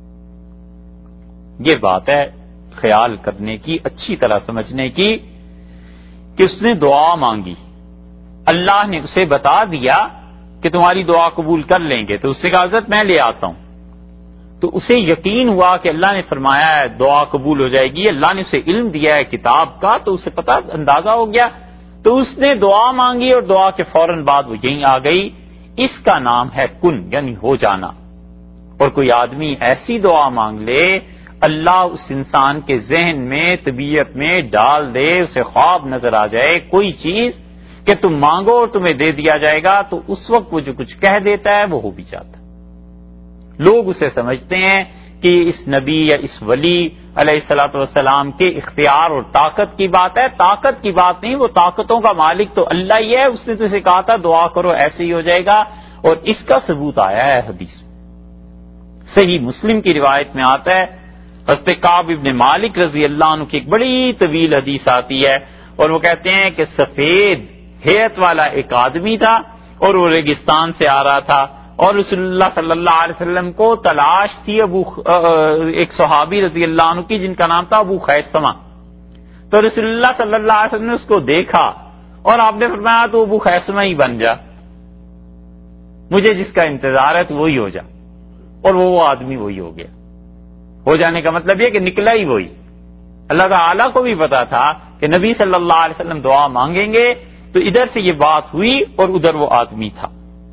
یہ بات ہے خیال کرنے کی، اچھی طرح سمجھنے کی کہ اس نے دعا مانگی، اللہ نے اسے بتا دیا کہ تمہاری دعا قبول کر لیں گے. تو اس سے کہا حضرت میں لے آتا ہوں. تو اسے یقین ہوا کہ اللہ نے فرمایا ہے دعا قبول ہو جائے گی، اللہ نے اسے علم دیا ہے کتاب کا، تو اسے پتہ اندازہ ہو گیا. تو اس نے دعا مانگی اور دعا کے فوراً بعد وہ یہیں آ گئی. اس کا نام ہے کن، یعنی ہو جانا. اور کوئی آدمی ایسی دعا مانگ لے، اللہ اس انسان کے ذہن میں طبیعت میں ڈال دے، اسے خواب نظر آ جائے کوئی چیز کہ تم مانگو اور تمہیں دے دیا جائے گا، تو اس وقت وہ جو کچھ کہہ دیتا ہے وہ ہو بھی جاتا ہے. لوگ اسے سمجھتے ہیں کہ اس نبی یا اس ولی علیہ الصلوۃ والسلام کے اختیار اور طاقت کی بات ہے. طاقت کی بات نہیں، وہ طاقتوں کا مالک تو اللہ ہی ہے. اس نے تو اسے کہا تھا دعا کرو ایسے ہی ہو جائے گا، اور اس کا ثبوت آیا ہے حدیث میں. صحیح مسلم کی روایت میں آتا ہے، حضرت کعب ابن مالک رضی اللہ عنہ کی ایک بڑی طویل حدیث آتی ہے، اور وہ کہتے ہیں کہ سفید ہیئت والا ایک آدمی تھا اور وہ ریگستان سے آ رہا تھا، اور رسول اللہ صلی اللہ علیہ وسلم کو تلاش تھی ایک صحابی رضی اللہ عنہ کی جن کا نام تھا ابو خیثمہ. تو رسول اللہ صلی اللہ علیہ وسلم نے اس کو دیکھا اور آپ نے فرمایا تو ابو خیثمہ ہی بن جا، مجھے جس کا انتظار ہے تو وہی ہو جا. اور وہ آدمی وہی ہو گیا. ہو جانے کا مطلب یہ کہ نکلا ہی وہی. اللہ تعالیٰ کو بھی پتا تھا کہ نبی صلی اللہ علیہ وسلم دعا مانگیں گے، تو ادھر سے یہ بات ہوئی اور ادھر وہ آدمی تھا۔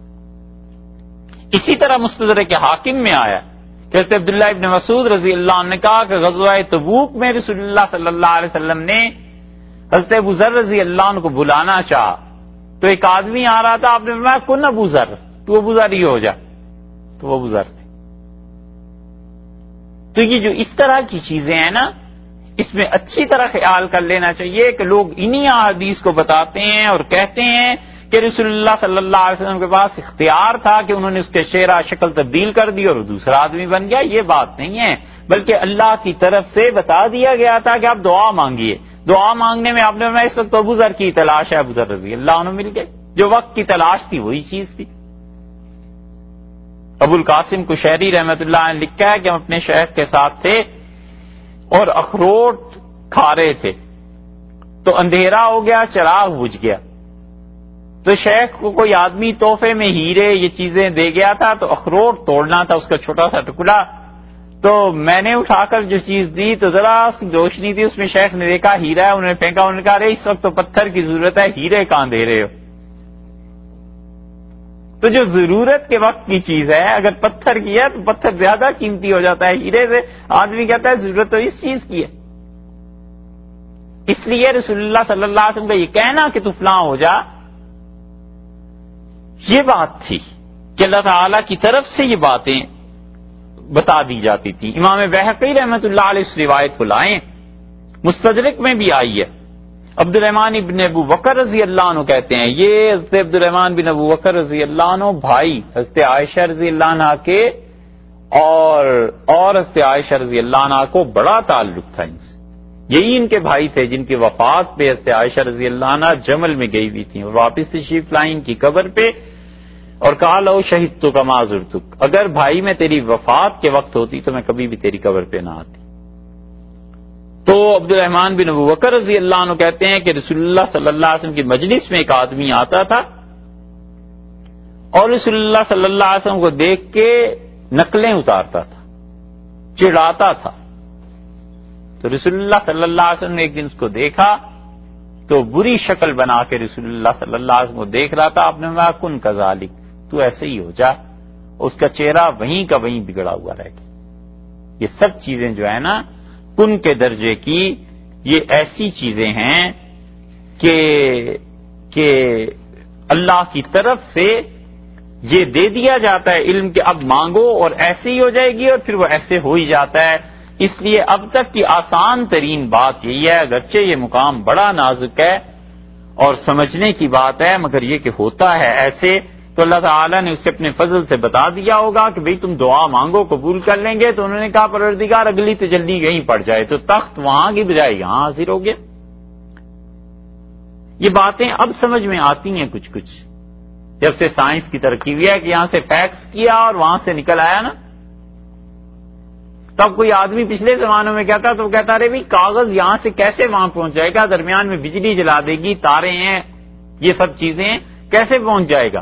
اسی طرح مستدرک حاکم میں آیا کہ حضرت عبداللہ ابن مسعود رضی اللہ عنہ نے کہا کہ غزوہ تبوک میں رسول اللہ صلی اللہ علیہ وسلم نے حضرت ابو ذر رضی اللہ عنہ کو بلانا چاہا، تو ایک آدمی آ رہا تھا، آپ نے فرمایا کن ابو ذر، تو ابو ذر ہی ہو جا، تو وہ ابو ذر تھے۔ تو یہ جو اس طرح کی چیزیں ہیں نا، اس میں اچھی طرح خیال کر لینا چاہیے کہ لوگ انہی احادیث کو بتاتے ہیں اور کہتے ہیں کہ رسول اللہ صلی اللہ علیہ وسلم کے پاس اختیار تھا کہ انہوں نے اس کے چہرہ شکل تبدیل کر دی اور وہ دوسرا آدمی بن گیا۔ یہ بات نہیں ہے، بلکہ اللہ کی طرف سے بتا دیا گیا تھا کہ آپ دعا مانگیے۔ دعا مانگنے میں آپ نے اس وقت ابو ذر کی تلاش ہے، ابو ذر رضی اللہ عنہ مل گئے، جو وقت کی تلاش تھی وہی چیز تھی۔ ابو القاسم قشیری رحمۃ اللہ نے لکھا ہے کہ ہم اپنے شیخ کے ساتھ تھے اور اخروٹ کھا رہے تھے، تو اندھیرا ہو گیا، چراغ بجھ گیا، تو شیخ کو کوئی آدمی تحفے میں ہیرے یہ چیزیں دے گیا تھا، تو اخروٹ توڑنا تھا، اس کا چھوٹا سا ٹکڑا، تو میں نے اٹھا کر جو چیز دی تو ذرا سی روشنی تھی، اس میں شیخ نے دیکھا ہیرا ہے، انہوں نے پھینکا، انہوں نے کہا ارے اس وقت تو پتھر کی ضرورت ہے، ہیرے کہاں دے رہے ہو؟ تو جو ضرورت کے وقت کی چیز ہے، اگر پتھر کی ہے تو پتھر زیادہ قیمتی ہو جاتا ہے ہیرے سے۔ آدمی کہتا ہے ضرورت تو اس چیز کی ہے۔ اس لیے رسول اللہ صلی اللہ علیہ وسلم کا یہ کہنا کہ تو فلاں ہو جا، یہ بات تھی کہ اللہ تعالی کی طرف سے یہ باتیں بتا دی جاتی تھی۔ امام بہقی رحمۃ اللہ علیہ اس روایت کو لائیں، مستدرک میں بھی آئی ہے۔ عبد الرحمن ابن ابو بکر رضی اللہ عنہ کہتے ہیں، یہ حضرت عبد الرحمن بن ابو بکر رضی اللہ عنہ بھائی حضرت عائشہ رضی اللہ عنہ کے اور حضرت عائشہ رضی اللہ عنہ کو بڑا تعلق تھا ان سے۔ یہی ان کے بھائی تھے جن کی وفات پہ حضرت عائشہ رضی اللہ عنہ جمل میں گئی ہوئی تھیں اور واپس تشریف لائیں کی قبر پہ، اور کہا لو شہید تو کما زرتک، اگر بھائی میں تیری وفات کے وقت ہوتی تو میں کبھی بھی تیری قبر پہ نہ آتی۔ تو عبد الرحمن بن ابو بکر رضی اللہ عنہ کہتے ہیں کہ رسول اللہ صلی اللہ علیہ وسلم کی مجلس میں ایک آدمی آتا تھا اور رسول اللہ صلی اللہ علیہ وسلم کو دیکھ کے نقلیں اتارتا تھا، چڑھاتا تھا۔ تو رسول اللہ صلی اللہ علیہ وسلم نے ایک دن اس کو دیکھا تو بری شکل بنا کے رسول اللہ صلی اللہ علیہ وسلم کو دیکھ رہا تھا۔ آپ نے کہا کن کذالک، تو ایسے ہی ہو جا۔ اس کا چہرہ وہیں کا وہیں بگڑا ہوا رہ گیا۔ یہ سب چیزیں جو ہے نا کن کے درجے کی، یہ ایسی چیزیں ہیں کہ اللہ کی طرف سے یہ دے دیا جاتا ہے علم کہ اب مانگو اور ایسے ہی ہو جائے گی، اور پھر وہ ایسے ہو ہی جاتا ہے۔ اس لیے اب تک کی آسان ترین بات یہی ہے، اگرچہ یہ مقام بڑا نازک ہے اور سمجھنے کی بات ہے، مگر یہ کہ ہوتا ہے ایسے، تو اللہ تعالیٰ نے اسے اپنے فضل سے بتا دیا ہوگا کہ بھئی تم دعا مانگو قبول کر لیں گے، تو انہوں نے کہا پروردگار اگلی تجلی یہیں پڑ جائے، تو تخت وہاں کی بجائے یہاں حاضر ہو گیا۔ یہ باتیں اب سمجھ میں آتی ہیں کچھ کچھ، جب سے سائنس کی ترقی ہوئی ہے کہ یہاں سے فیکس کیا اور وہاں سے نکل آیا نا۔ تب کوئی آدمی پچھلے زمانوں میں کہتا تو وہ کہتا رہے بھی کاغذ یہاں سے کیسے وہاں پہنچ جائے گا، درمیان میں بجلی جلا دے گی، تارے ہیں، یہ سب چیزیں کیسے پہنچ جائے گا۔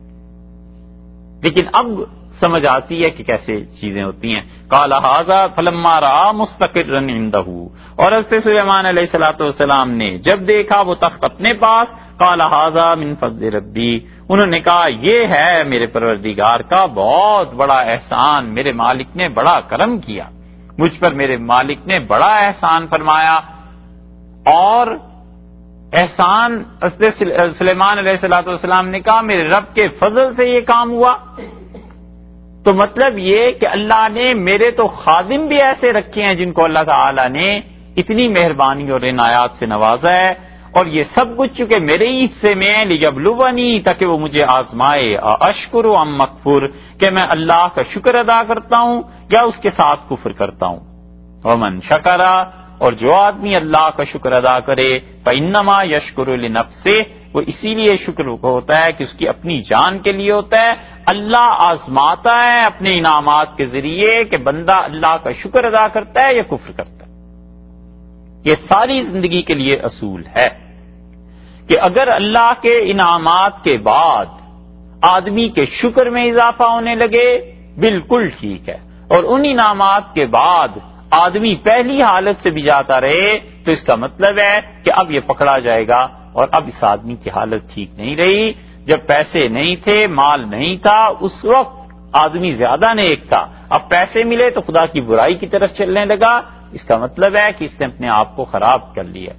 لیکن اب سمجھ آتی ہے کہ کیسے چیزیں ہوتی ہیں۔ قال ھذا فلما رأى مستقرا عنده، اور حضرت سلیمان علیہ الصلوۃ والسلام نے جب دیکھا وہ تخت اپنے پاس، قال ھذا من فضل ربی، انہوں نے کہا یہ ہے میرے پروردگار کا بہت بڑا احسان، میرے مالک نے بڑا کرم کیا مجھ پر، میرے مالک نے بڑا احسان فرمایا۔ اور احسان حضرت سلیمان علیہ الصلوۃ والسلام نے کہا میرے رب کے فضل سے یہ کام ہوا، تو مطلب یہ کہ اللہ نے میرے تو خادم بھی ایسے رکھے ہیں جن کو اللہ تعالی نے اتنی مہربانی اور عنایات سے نوازا ہے، اور یہ سب کچھ چونکہ میرے ہی حصے میں ہے، لیبلونی، تاکہ وہ مجھے آزمائے، اشکر ام مکفور، کہ میں اللہ کا شکر ادا کرتا ہوں یا اس کے ساتھ کفر کرتا ہوں۔ ومن شکرا، اور جو آدمی اللہ کا شکر ادا کرے، فإنما یشکر لنفسہ، وہ اسی لیے شکر ہوتا ہے کہ اس کی اپنی جان کے لیے ہوتا ہے۔ اللہ آزماتا ہے اپنے انعامات کے ذریعے کہ بندہ اللہ کا شکر ادا کرتا ہے یا کفر کرتا ہے۔ یہ ساری زندگی کے لیے اصول ہے کہ اگر اللہ کے انعامات کے بعد آدمی کے شکر میں اضافہ ہونے لگے بالکل ٹھیک ہے، اور ان انعامات کے بعد آدمی پہلی حالت سے بھی جاتا رہے تو اس کا مطلب ہے کہ اب یہ پکڑا جائے گا، اور اب اس آدمی کی حالت ٹھیک نہیں رہی. جب پیسے نہیں تھے، مال نہیں تھا، اس وقت آدمی زیادہ نیک تھا. اب پیسے ملے تو خدا کی برائی کی طرف چلنے لگا. اس کا مطلب ہے کہ اس نے اپنے آپ کو خراب کر لیا.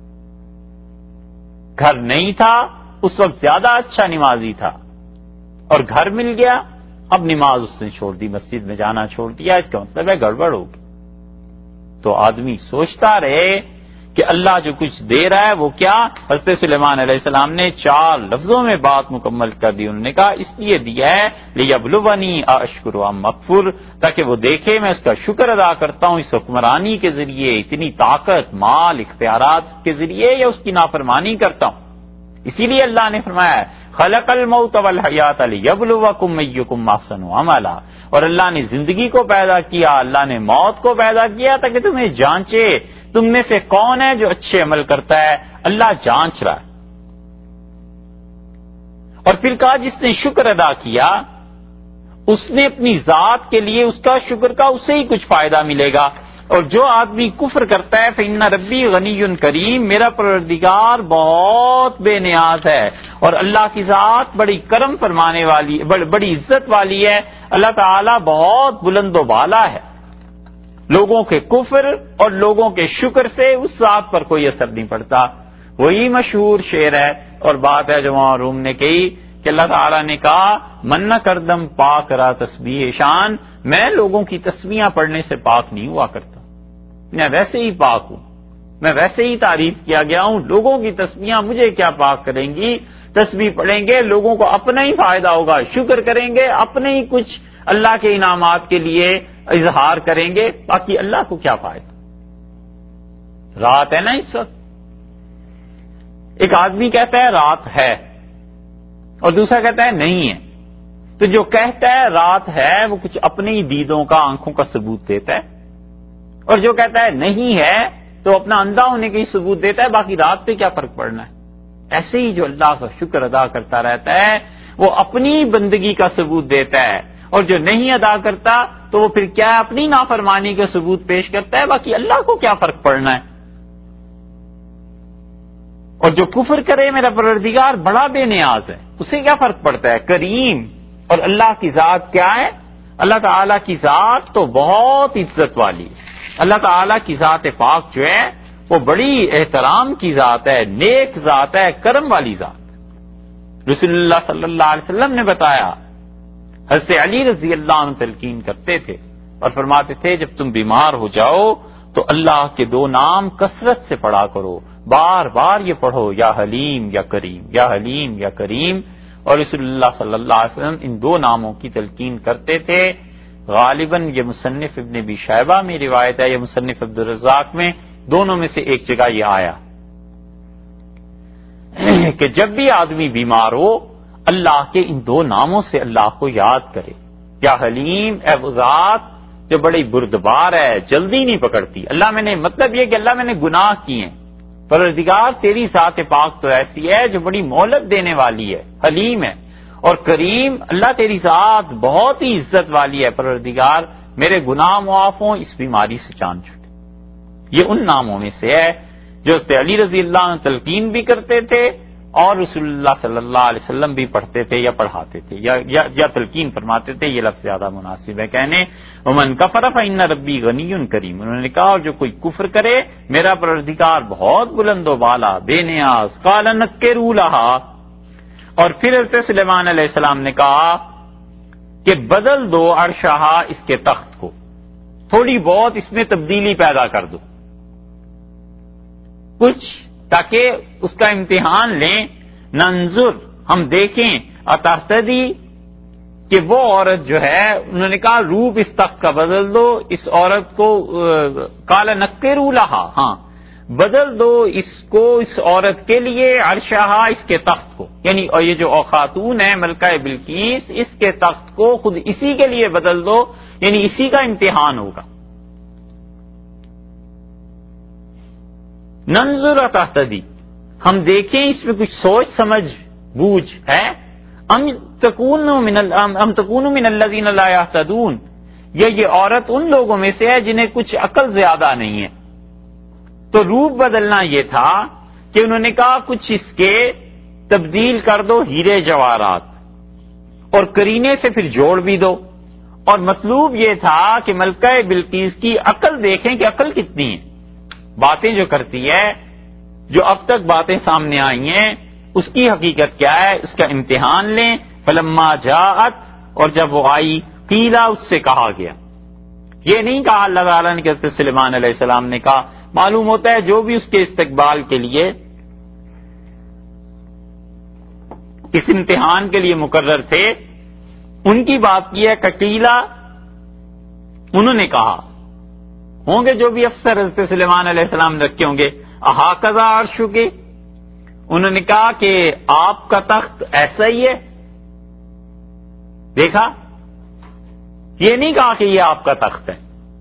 گھر نہیں تھا، اس وقت زیادہ اچھا نمازی تھا، اور گھر مل گیا، اب نماز اس نے چھوڑ دی، مسجد میں جانا چھوڑ دیا. اس کا مطلب ہے گڑبڑ ہوگی. تو آدمی سوچتا رہے کہ اللہ جو کچھ دے رہا ہے وہ کیا. حضرت سلیمان علیہ السلام نے 4 لفظوں میں بات مکمل کر دی. انہوں نے کہا اس لیے دیا ہے لیبلونی اشکر ام اکفر، تاکہ وہ دیکھے میں اس کا شکر ادا کرتا ہوں اس حکمرانی کے ذریعے، اتنی طاقت، مال، اختیارات کے ذریعے، یا اس کی نافرمانی کرتا ہوں. اسی لیے اللہ نے فرمایا خلق الموت والحیات لیبلوکم ایکم احسن عملا، اور اللہ نے زندگی کو پیدا کیا، اللہ نے موت کو پیدا کیا تاکہ تمہیں جانچے تم میں سے کون ہے جو اچھے عمل کرتا ہے. اللہ جانچ رہا ہے. اور پھر کہا جس نے شکر ادا کیا اس نے اپنی ذات کے لیے اس کا شکر کا اسے ہی کچھ فائدہ ملے گا. اور جو آدمی کفر کرتا ہے فإن ربی غنی کریم، میرا پروردگار بہت بے نیاز ہے، اور اللہ کی ذات بڑی کرم فرمانے والی، بڑی عزت والی ہے. اللہ تعالی بہت بلند و بالا ہے. لوگوں کے کفر اور لوگوں کے شکر سے اس ذات پر کوئی اثر نہیں پڑتا. وہی مشہور شعر ہے اور بات ہے جو وہاں روم نے کہی کہ اللہ تعالیٰ نے کہا من نہ کردم پاک را تسبیح شان، میں لوگوں کی تسبیحاں پڑھنے سے پاک نہیں ہوا کرتا، میں ویسے ہی پاک ہوں، میں ویسے ہی تعریف کیا گیا ہوں. لوگوں کی تسبیحاں مجھے کیا پاک کریں گی. تسبیح پڑھیں گے لوگوں کو اپنا ہی فائدہ ہوگا، شکر کریں گے اپنے ہی کچھ اللہ کے انعامات کے لیے اظہار کریں گے، باقی اللہ کو کیا فائدہ. رات ہے نا اس وقت، ایک آدمی کہتا ہے رات ہے اور دوسرا کہتا ہے نہیں ہے. تو جو کہتا ہے رات ہے وہ کچھ اپنی ہی دیدوں کا، آنکھوں کا ثبوت دیتا ہے، اور جو کہتا ہے نہیں ہے تو اپنا اندھا ہونے کا ہی ثبوت دیتا ہے، باقی رات پہ کیا فرق پڑنا ہے. ایسے ہی جو اللہ کا شکر ادا کرتا رہتا ہے وہ اپنی بندگی کا ثبوت دیتا ہے، اور جو نہیں ادا کرتا تو وہ پھر کیا اپنی نافرمانی کا ثبوت پیش کرتا ہے، باقی اللہ کو کیا فرق پڑنا ہے. اور جو کفر کرے میرا پروردگار بڑا بے نیاز ہے، اسے کیا فرق پڑتا ہے. کریم، اور اللہ کی ذات کیا ہے. اللہ تعالی کی ذات تو بہت عزت والی ہے. اللہ تعالی کی ذات پاک جو ہے وہ بڑی احترام کی ذات ہے، نیک ذات ہے، کرم والی ذات. رسول اللہ صلی اللہ علیہ وسلم نے بتایا، حضرت علی رضی اللہ عنہ تلقین کرتے تھے اور فرماتے تھے جب تم بیمار ہو جاؤ تو اللہ کے 2 نام کثرت سے پڑھا کرو، بار بار یہ پڑھو یا حلیم یا کریم، یا حلیم یا کریم. اور رسول اللہ صلی اللہ علیہ وسلم ان 2 ناموں کی تلقین کرتے تھے. غالباً یہ مصنف ابن ابی شیبہ میں روایت ہے، یہ مصنف عبدالرزاق میں، دونوں میں سے ایک جگہ یہ آیا کہ جب بھی آدمی بیمار ہو اللہ کے ان 2 ناموں سے اللہ کو یاد کرے. یا حلیم، اے وہ ذات جو بڑی بردبار ہے، جلدی نہیں پکڑتی. اللہ میں نے، مطلب یہ کہ اللہ میں نے گناہ کیے ہیں، پروردگار تیری ذات پاک تو ایسی ہے جو بڑی مہلت دینے والی ہے، حلیم ہے. اور کریم، اللہ تیری ذات بہت ہی عزت والی ہے، پروردگار میرے گناہ معاف ہوں، اس بیماری سے جان چھوٹے. یہ ان ناموں میں سے ہے جو حضرت علی رضی اللہ عنہ تلقین بھی کرتے تھے اور رسول اللہ صلی اللہ علیہ وسلم بھی پڑھتے تھے یا پڑھاتے تھے یا تلقین فرماتے تھے. یہ لفظ زیادہ مناسب ہے کہنے ومن کفر فإن ربی غنی کریم. انہوں نے کہا اور جو کوئی کفر کرے میرا پروردگار بہت بلند و بالا، بے نیاز. قال نکروا لها، اور پھر حضرت سلیمان علیہ السلام نے کہا کہ بدل دو عرشہا، اس کے تخت کو، تھوڑی بہت اس میں تبدیلی پیدا کر دو کچھ، تاکہ اس کا امتحان لیں. ننظر، ہم دیکھیں، اتہتدی، کہ وہ عورت جو ہے، انہوں نے کہا روپ اس تخت کا بدل دو، اس عورت کو. قال نکروا لها، ہاں بدل دو اس کو، اس عورت کے لیے، عرشہا، اس کے تخت کو، یعنی اور یہ جو خاتون ہے ملکہ بلقیس، اس کے تخت کو خود اسی کے لیے بدل دو، یعنی اسی کا امتحان ہوگا. ننظر اتہتدی، ہم دیکھیں اس میں کچھ سوچ سمجھ بوجھ ہے. ام تکون من الذین لا یہتدون، یا یہ عورت ان لوگوں میں سے ہے جنہیں کچھ عقل زیادہ نہیں ہے. تو روپ بدلنا یہ تھا کہ انہوں نے کہا کچھ اس کے تبدیل کر دو ہیرے جواہرات اور کرینے سے پھر جوڑ بھی دو. اور مطلوب یہ تھا کہ ملکہ بلقیس کی عقل دیکھیں کہ عقل کتنی ہے. باتیں جو کرتی ہے، جو اب تک باتیں سامنے آئی ہیں، اس کی حقیقت کیا ہے، اس کا امتحان لیں. فلما جاءت، اور جب وہ آئی، قیلا، اس سے کہا گیا. یہ نہیں کہا اللہ تعالیٰ نے کہ حضرت سلیمان علیہ السلام نے کہا. معلوم ہوتا ہے جو بھی اس کے استقبال کے لیے اس امتحان کے لیے مقرر تھے ان کی بات کی ہے. قیلا، انہوں نے کہا، ہوں گے جو بھی افسر حضرت سلیمان علیہ السلام نے رکھے ہوں گے. احاکذا عرشو کے، انہوں نے کہا کہ آپ کا تخت ایسا ہی ہے. دیکھا، یہ نہیں کہا کہ یہ آپ کا تخت ہے.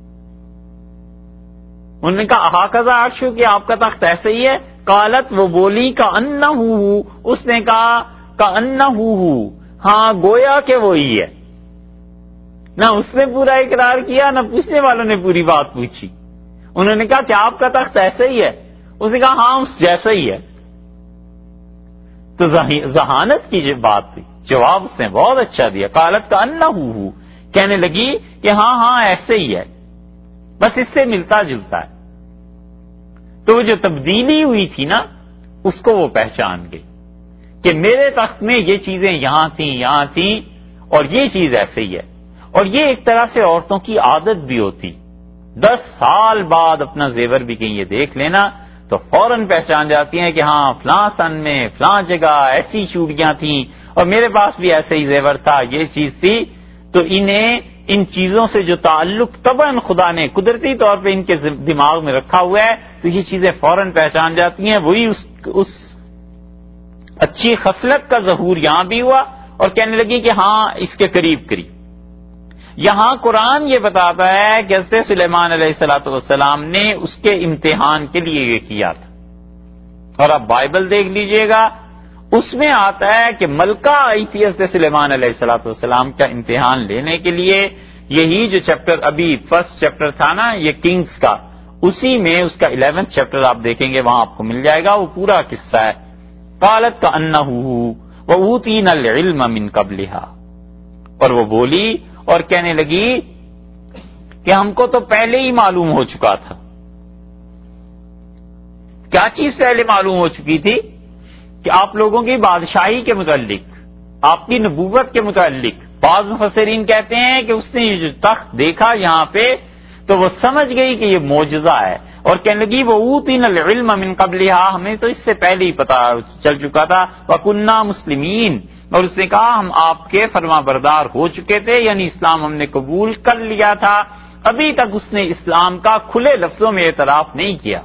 انہوں نے کہا احاکذا عرشو کہ آپ کا تخت ایسا ہی ہے. قالت، وہ بولی، کأنہ، اس نے کہا کأنہ، ہاں گویا کہ وہی ہے. نہ اس نے پورا اقرار کیا، نہ پوچھنے والوں نے پوری بات پوچھی. انہوں نے کہا کہ آپ کا تخت ایسا ہی ہے. اس نے کہا ہاں اس جیسا ہی ہے. تو ذہانت کی جو بات تھی، جواب اس نے بہت اچھا دیا. قالت کأنہ، کہنے لگی کہ ہاں ہاں ایسے ہی ہے، بس اس سے ملتا جلتا ہے. تو وہ جو تبدیلی ہوئی تھی نا، اس کو وہ پہچان گئی کہ میرے تخت میں یہ چیزیں یہاں تھیں اور یہ چیز ایسے ہی ہے. اور یہ ایک طرح سے عورتوں کی عادت بھی ہوتی. 10 سال بعد اپنا زیور بھی کہیں یہ دیکھ لینا تو فوراً پہچان جاتی ہیں کہ ہاں فلاں سن میں فلاں جگہ ایسی چوڑیاں تھیں اور میرے پاس بھی ایسے ہی زیور تھا، یہ چیز تھی. تو انہیں ان چیزوں سے جو تعلق طبعاً خدا نے قدرتی طور پہ ان کے دماغ میں رکھا ہوا ہے، تو یہ چیزیں فوراً پہچان جاتی ہیں. وہی اس اچھی خصلت کا ظہور یہاں بھی ہوا اور کہنے لگی کہ ہاں اس کے قریب قریب. یہاں قرآن یہ بتاتا ہے کہ حضرت سلیمان علیہ السلام نے اس کے امتحان کے لیے یہ کیا تھا. اور اب بائبل دیکھ لیجئے گا، اس میں آتا ہے کہ ملکہ آئی تھی حضرت سلیمان علیہ السلام کا امتحان لینے کے لیے. یہی جو چیپٹر ابھی فرسٹ چیپٹر تھا نا یہ کنگز کا، اسی میں اس کا 11th چیپٹر آپ دیکھیں گے، وہاں آپ کو مل جائے گا وہ پورا قصہ ہے. قالت کأنہ وأوتینا العلم من قبلہا، اور وہ بولی اور کہنے لگی کہ ہم کو تو پہلے ہی معلوم ہو چکا تھا. کیا چیز پہلے معلوم ہو چکی تھی؟ کہ آپ لوگوں کی بادشاہی کے متعلق، آپ کی نبوت کے متعلق. بعض مفسرین کہتے ہیں کہ اس نے یہ جو تخت دیکھا یہاں پہ تو وہ سمجھ گئی کہ یہ معجزہ ہے اور کہنے لگی وہ اوتینا العلم من قبلہا، ہمیں تو اس سے پہلے ہی پتا چل چکا تھا. وکننا مسلمین، اور اس نے کہا ہم آپ کے فرما بردار ہو چکے تھے، یعنی اسلام ہم نے قبول کر لیا تھا. ابھی تک اس نے اسلام کا کھلے لفظوں میں اعتراف نہیں کیا.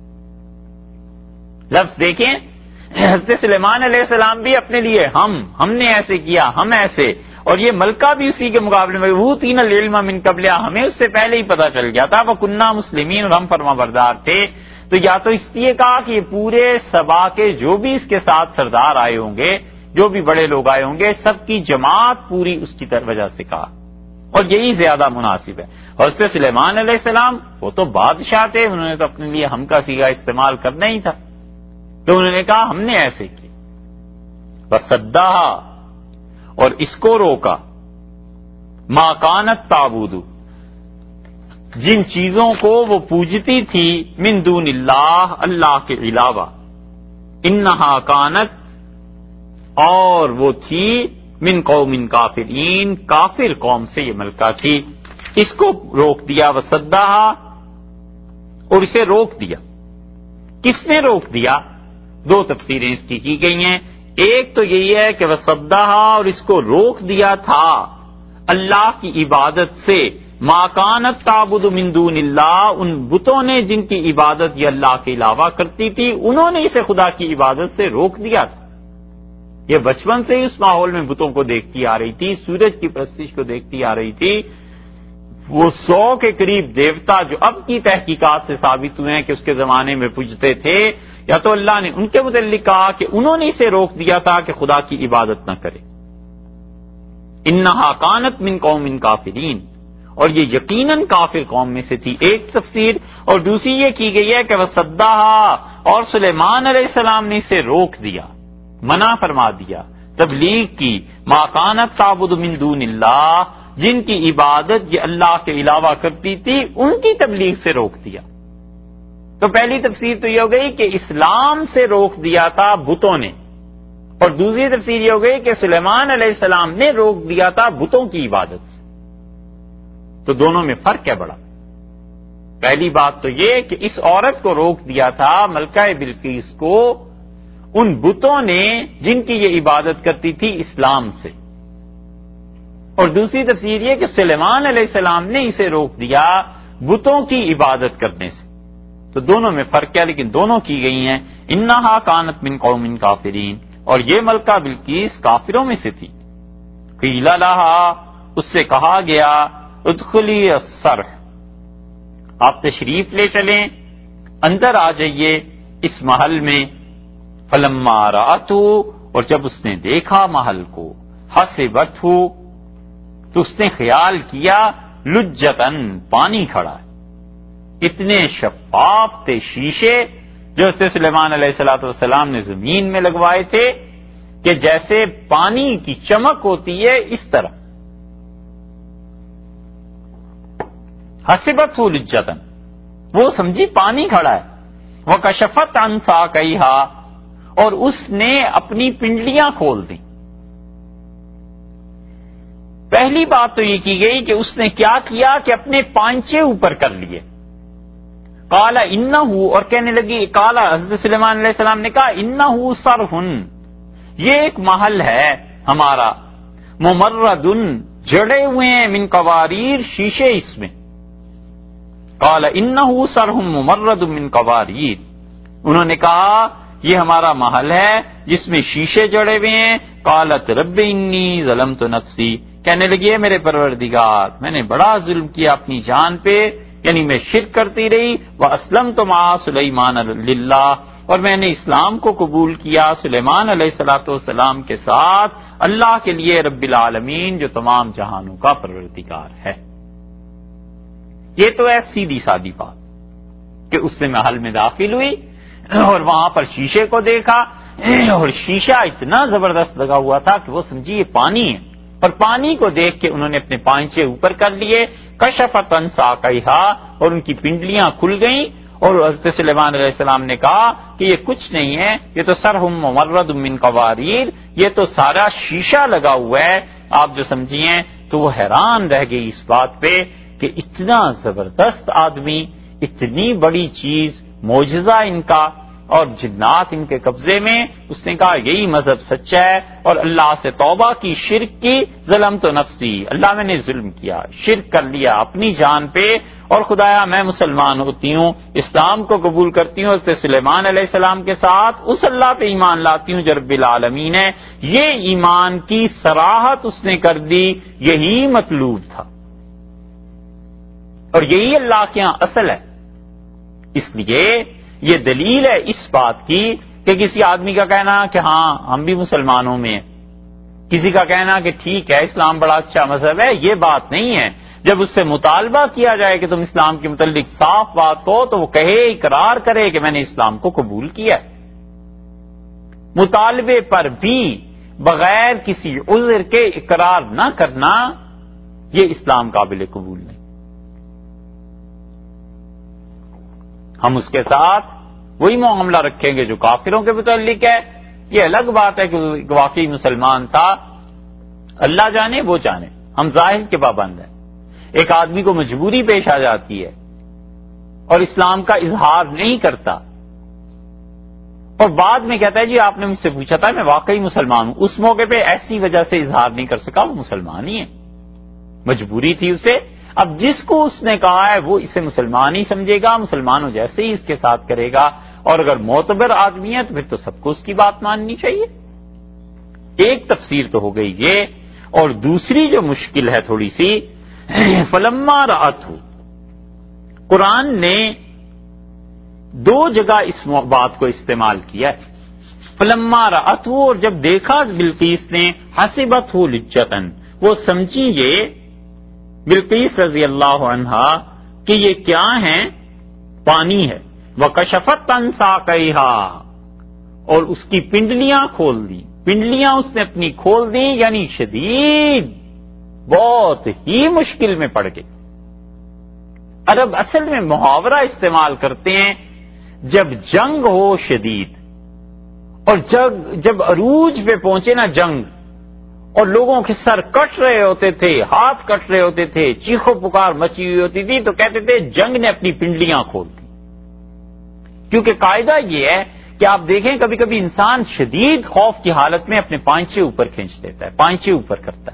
لفظ دیکھیں، حضرت سلیمان علیہ السلام بھی اپنے لیے ہم نے ایسے کیا، ہم ایسے، اور یہ ملکہ بھی اسی کے مقابلے میں وہ تین العلم من قبلہ، ہمیں اس سے پہلے ہی پتا چل گیا تھا. وکننا مسلمین، اور ہم فرما بردار تھے. تو یا تو اس لیے کہا کہ یہ پورے سبا کے جو بھی اس کے ساتھ سردار آئے ہوں گے، جو بھی بڑے لوگ آئے ہوں گے، سب کی جماعت پوری اس کی وجہ سے کہا، اور یہی زیادہ مناسب ہے. اور اس پہ سلیمان علیہ السلام وہ تو بادشاہ تھے، انہوں نے تو اپنے لیے ہم کا سیگا استعمال کرنا ہی تھا، تو انہوں نے کہا ہم نے ایسے کی. وصدھا، اور اس کو روکا، ما کانت تعبد، جن چیزوں کو وہ پوجتی تھی، من دون اللہ، اللہ کے علاوہ، انہا کانت، اور وہ تھی، من قوم کافرین، کافر قوم سے یہ ملکہ تھی. اس کو روک دیا. وصدھا، اور اسے روک دیا. کس نے روک دیا؟ 2 تفسیریں اس کی گئی ہیں. ایک تو یہی ہے کہ وصدھا، اور اس کو روک دیا تھا اللہ کی عبادت سے. ما کانت تعبد من دون اللہ، ان بتوں نے جن کی عبادت یہ اللہ کے علاوہ کرتی تھی، انہوں نے اسے خدا کی عبادت سے روک دیا تھا. یہ بچپن سے ہی اس ماحول میں بتوں کو دیکھتی آ رہی تھی، سورج کی پرستش کو دیکھتی آ رہی تھی. وہ 100 کے قریب دیوتا جو اب کی تحقیقات سے ثابت ہوئے ہیں کہ اس کے زمانے میں پوجتے تھے، یا تو اللہ نے ان کے متعلق کہا کہ انہوں نے اسے روک دیا تھا کہ خدا کی عبادت نہ کرے. انہا کانت من قوم کافرین، اور یہ یقیناً کافر قوم میں سے تھی، ایک تفسیر. اور دوسری یہ کی گئی ہے کہ وصدھا، اور سلیمان علیہ السلام نے اسے روک دیا، منع فرما دیا تبلیغ کی. ما کانت تعبد من دون اللہ، جن کی عبادت یہ اللہ کے علاوہ کرتی تھی ان کی تبلیغ سے روک دیا. تو پہلی تفسیر تو یہ ہو گئی کہ اسلام سے روک دیا تھا بتوں نے، اور دوسری تفسیر یہ ہو گئی کہ سلیمان علیہ السلام نے روک دیا تھا بتوں کی عبادت سے. تو دونوں میں فرق ہے بڑا. پہلی بات تو یہ کہ اس عورت کو روک دیا تھا ملکہ بلقیس کو ان بتوں نے جن کی یہ عبادت کرتی تھی اسلام سے، اور دوسری تفسیر یہ کہ سلیمان علیہ السلام نے اسے روک دیا بتوں کی عبادت کرنے سے. تو دونوں میں فرق ہے، لیکن دونوں کی گئی ہیں. انہا کانت من قوم کافرین، اور یہ ملکہ بلقیس کافروں میں سے تھی. قیل لہا، اس سے کہا گیا ادخلی الصرح، آپ تشریف لے چلیں، اندر آ جائیے اس محل میں. فلما رأتہ، اور جب اس نے دیکھا محل کو، حسبتہ، تو اس نے خیال کیا لجتن، پانی کھڑا ہے. اتنے شفاف تھے شیشے جو حضرت سلیمان علیہ الصلوۃ والسلام نے زمین میں لگوائے تھے کہ جیسے پانی کی چمک ہوتی ہے اس طرح. حسبتہ لجتن، وہ سمجھی پانی کھڑا ہے. وکشفت عن ساقیہا، اور اس نے اپنی پنڈلیاں کھول دیں. پہلی بات تو یہ کی گئی کہ اس نے کیا کیا کہ اپنے پانچے اوپر کر لیے. قال انہ، اور کہنے لگی، قال حضرت سلیمان علیہ السلام نے کہا انہ صرح، یہ ایک محل ہے ہمارا، ممرد، جڑے ہوئے ہیں، من قواریر، شیشے اس میں. قال انہ صرح ممرد من قواریر، انہوں نے کہا یہ ہمارا محل ہے جس میں شیشے جڑے ہوئے ہیں. قالت رب انی ظلمت نفسی، کہنے لگی ہے میرے پروردگار میں نے بڑا ظلم کیا اپنی جان پہ، یعنی میں شرک کرتی رہی. واسلمت مع سلیمان للہ، اور میں نے اسلام کو قبول کیا سلیمان علیہ الصلوۃ والسلام کے ساتھ اللہ کے لیے، رب العالمین، جو تمام جہانوں کا پروردگار ہے. یہ تو ہے سیدھی سادی بات کہ اس نے محل میں داخل ہوئی اور وہاں پر شیشے کو دیکھا، اور شیشہ اتنا زبردست لگا ہوا تھا کہ وہ سمجھی یہ پانی ہے، اور پانی کو دیکھ کے انہوں نے اپنے پانچے اوپر کر لیے. کشفت عن ساقیہا، اور ان کی پنڈلیاں کھل گئیں. اور حضرت سلیمان علیہ السلام نے کہا کہ یہ کچھ نہیں ہے، یہ تو صرح ممرد من قواریر، یہ تو سارا شیشہ لگا ہوا ہے. آپ جو سمجھیے تو وہ حیران رہ گئی اس بات پہ کہ اتنا زبردست آدمی، اتنی بڑی چیز، معجزہ ان کا، اور جنات ان کے قبضے میں. اس نے کہا یہی مذہب سچا ہے، اور اللہ سے توبہ کی، شرک کی. ظلمت نفسی، اللہ میں نے ظلم کیا، شرک کر لیا اپنی جان پہ، اور خدایا میں مسلمان ہوتی ہوں، اسلام کو قبول کرتی ہوں، حضرت سلیمان علیہ السلام کے ساتھ اس اللہ پہ ایمان لاتی ہوں جو رب العالمین ہے. یہ ایمان کی صراحت اس نے کر دی، یہی مطلوب تھا، اور یہی اللہ کے ہاں اصل ہے. اس لیے یہ دلیل ہے اس بات کی کہ کسی آدمی کا کہنا کہ ہاں ہم بھی مسلمانوں میں ہیں، کسی کا کہنا کہ ٹھیک ہے اسلام بڑا اچھا مذہب ہے، یہ بات نہیں ہے. جب اس سے مطالبہ کیا جائے کہ تم اسلام کے متعلق صاف بات ہو تو وہ کہے، اقرار کرے کہ میں نے اسلام کو قبول کیا. مطالبے پر بھی بغیر کسی عذر کے اقرار نہ کرنا، یہ اسلام قابل قبول نہیں. ہم اس کے ساتھ وہی معاملہ رکھیں گے جو کافروں کے متعلق ہے. یہ الگ بات ہے کہ واقعی مسلمان تھا، اللہ جانے وہ جانے، ہم ظاہر کے پابند ہیں. ایک آدمی کو مجبوری پیش آ جاتی ہے اور اسلام کا اظہار نہیں کرتا، اور بعد میں کہتا ہے جی آپ نے مجھ سے پوچھا تھا میں واقعی مسلمان ہوں، اس موقع پہ ایسی وجہ سے اظہار نہیں کر سکا، وہ مسلمان ہی ہے، مجبوری تھی اسے. اب جس کو اس نے کہا ہے وہ اسے مسلمان ہی سمجھے گا، مسلمانوں جیسے ہی اس کے ساتھ کرے گا، اور اگر معتبر آدمی ہے تو پھر تو سب کو اس کی بات ماننی چاہیے. ایک تفسیر تو ہو گئی یہ، اور دوسری جو مشکل ہے تھوڑی سی، فلما رأتہ، قرآن نے دو جگہ اس بات کو استعمال کیا ہے. فلما رأتہ، اور جب دیکھا بلقیس نے، حسبتہ لجتن، وہ سمجھی یہ بلقیس رضی اللہ عنہا کہ یہ کیا ہیں؟ پانی ہے. وَكَشَفَتْ عَنْ سَاقَيْهَا، اور اس کی پنڈلیاں کھول دی. پنڈلیاں اس نے اپنی کھول دی، یعنی شدید بہت ہی مشکل میں پڑ گئی. عرب اصل میں محاورہ استعمال کرتے ہیں جب جنگ ہو شدید، اور جب عروج پہ پہنچے نا جنگ، اور لوگوں کے سر کٹ رہے ہوتے تھے، ہاتھ کٹ رہے ہوتے تھے، چیخو پکار مچی ہوئی ہوتی تھی، تو کہتے تھے جنگ نے اپنی پنڈلیاں کھول دی. کیونکہ قاعدہ یہ ہے کہ آپ دیکھیں کبھی کبھی انسان شدید خوف کی حالت میں اپنے پانچے اوپر کھینچ لیتا ہے، پانچے اوپر کرتا ہے.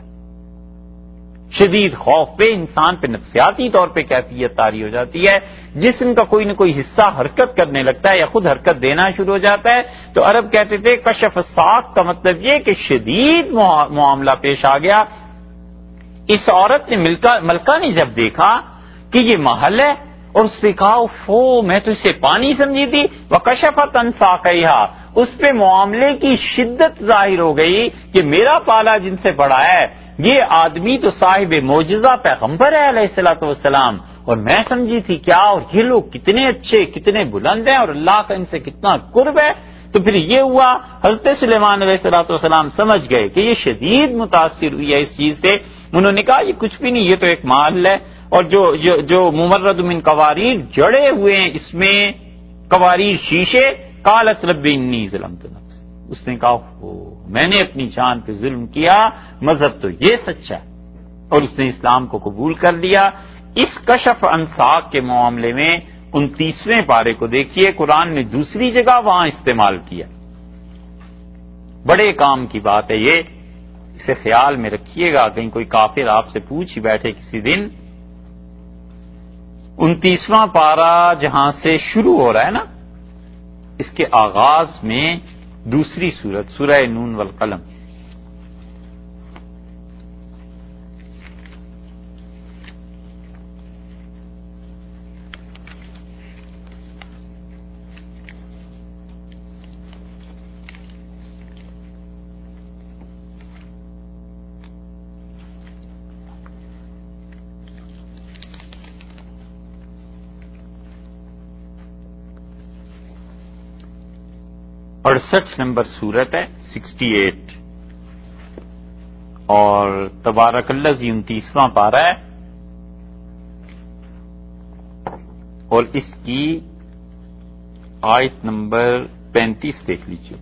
شدید خوف پہ انسان پہ نفسیاتی طور پہ کیفیت طاری ہو جاتی ہے، جسم کا کوئی نہ کوئی حصہ حرکت کرنے لگتا ہے یا خود حرکت دینا شروع ہو جاتا ہے. تو عرب کہتے تھے کشف الساق کا مطلب یہ کہ شدید معاملہ پیش آ گیا. اس عورت نے ملکہ نے جب دیکھا کہ یہ محل ہے، اور اس نے کہا فو میں تو اسے پانی سمجھی تھی. وَكَشَفَتْ عَنْ سَاقَيْهَا، اس پہ معاملے کی شدت ظاہر ہو گئی کہ میرا پالا جن سے پڑا ہے یہ آدمی تو صاحب معجزہ پیغمبر ہے علیہ الصلوۃ والسلام، اور میں سمجھی تھی کیا، اور یہ لوگ کتنے اچھے کتنے بلند ہیں اور اللہ کا ان سے کتنا قرب ہے. تو پھر یہ ہوا حضرت سلیمان علیہ الصلوۃ والسلام سمجھ گئے کہ یہ شدید متاثر ہوئی ہے اس چیز سے. انہوں نے کہا یہ کچھ بھی نہیں، یہ تو ایک محل ہے، اور جو ممرد من قواریر جڑے ہوئے ہیں اس میں قواریر شیشے. قالت رب انی ظلمت نفسی، اس نے کہا میں نے اپنی جان پہ ظلم کیا، مذہب تو یہ سچا ہے، اور اس نے اسلام کو قبول کر لیا. اس کشف عن ساق کے معاملے میں 29ویں پارے کو دیکھیے، قرآن نے دوسری جگہ وہاں استعمال کیا. بڑے کام کی بات ہے یہ، اسے خیال میں رکھیے گا، کہیں کوئی کافر آپ سے پوچھ ہی بیٹھے کسی دن. 29واں پارہ جہاں سے شروع ہو رہا ہے نا، اس کے آغاز میں دوسری سورت سورہ نون والقلم. نمبر سورت ہے 68، اور تبارک الذی 29واں پارہ ہے، اور اس کی آیت نمبر 35 دیکھ لیجیے.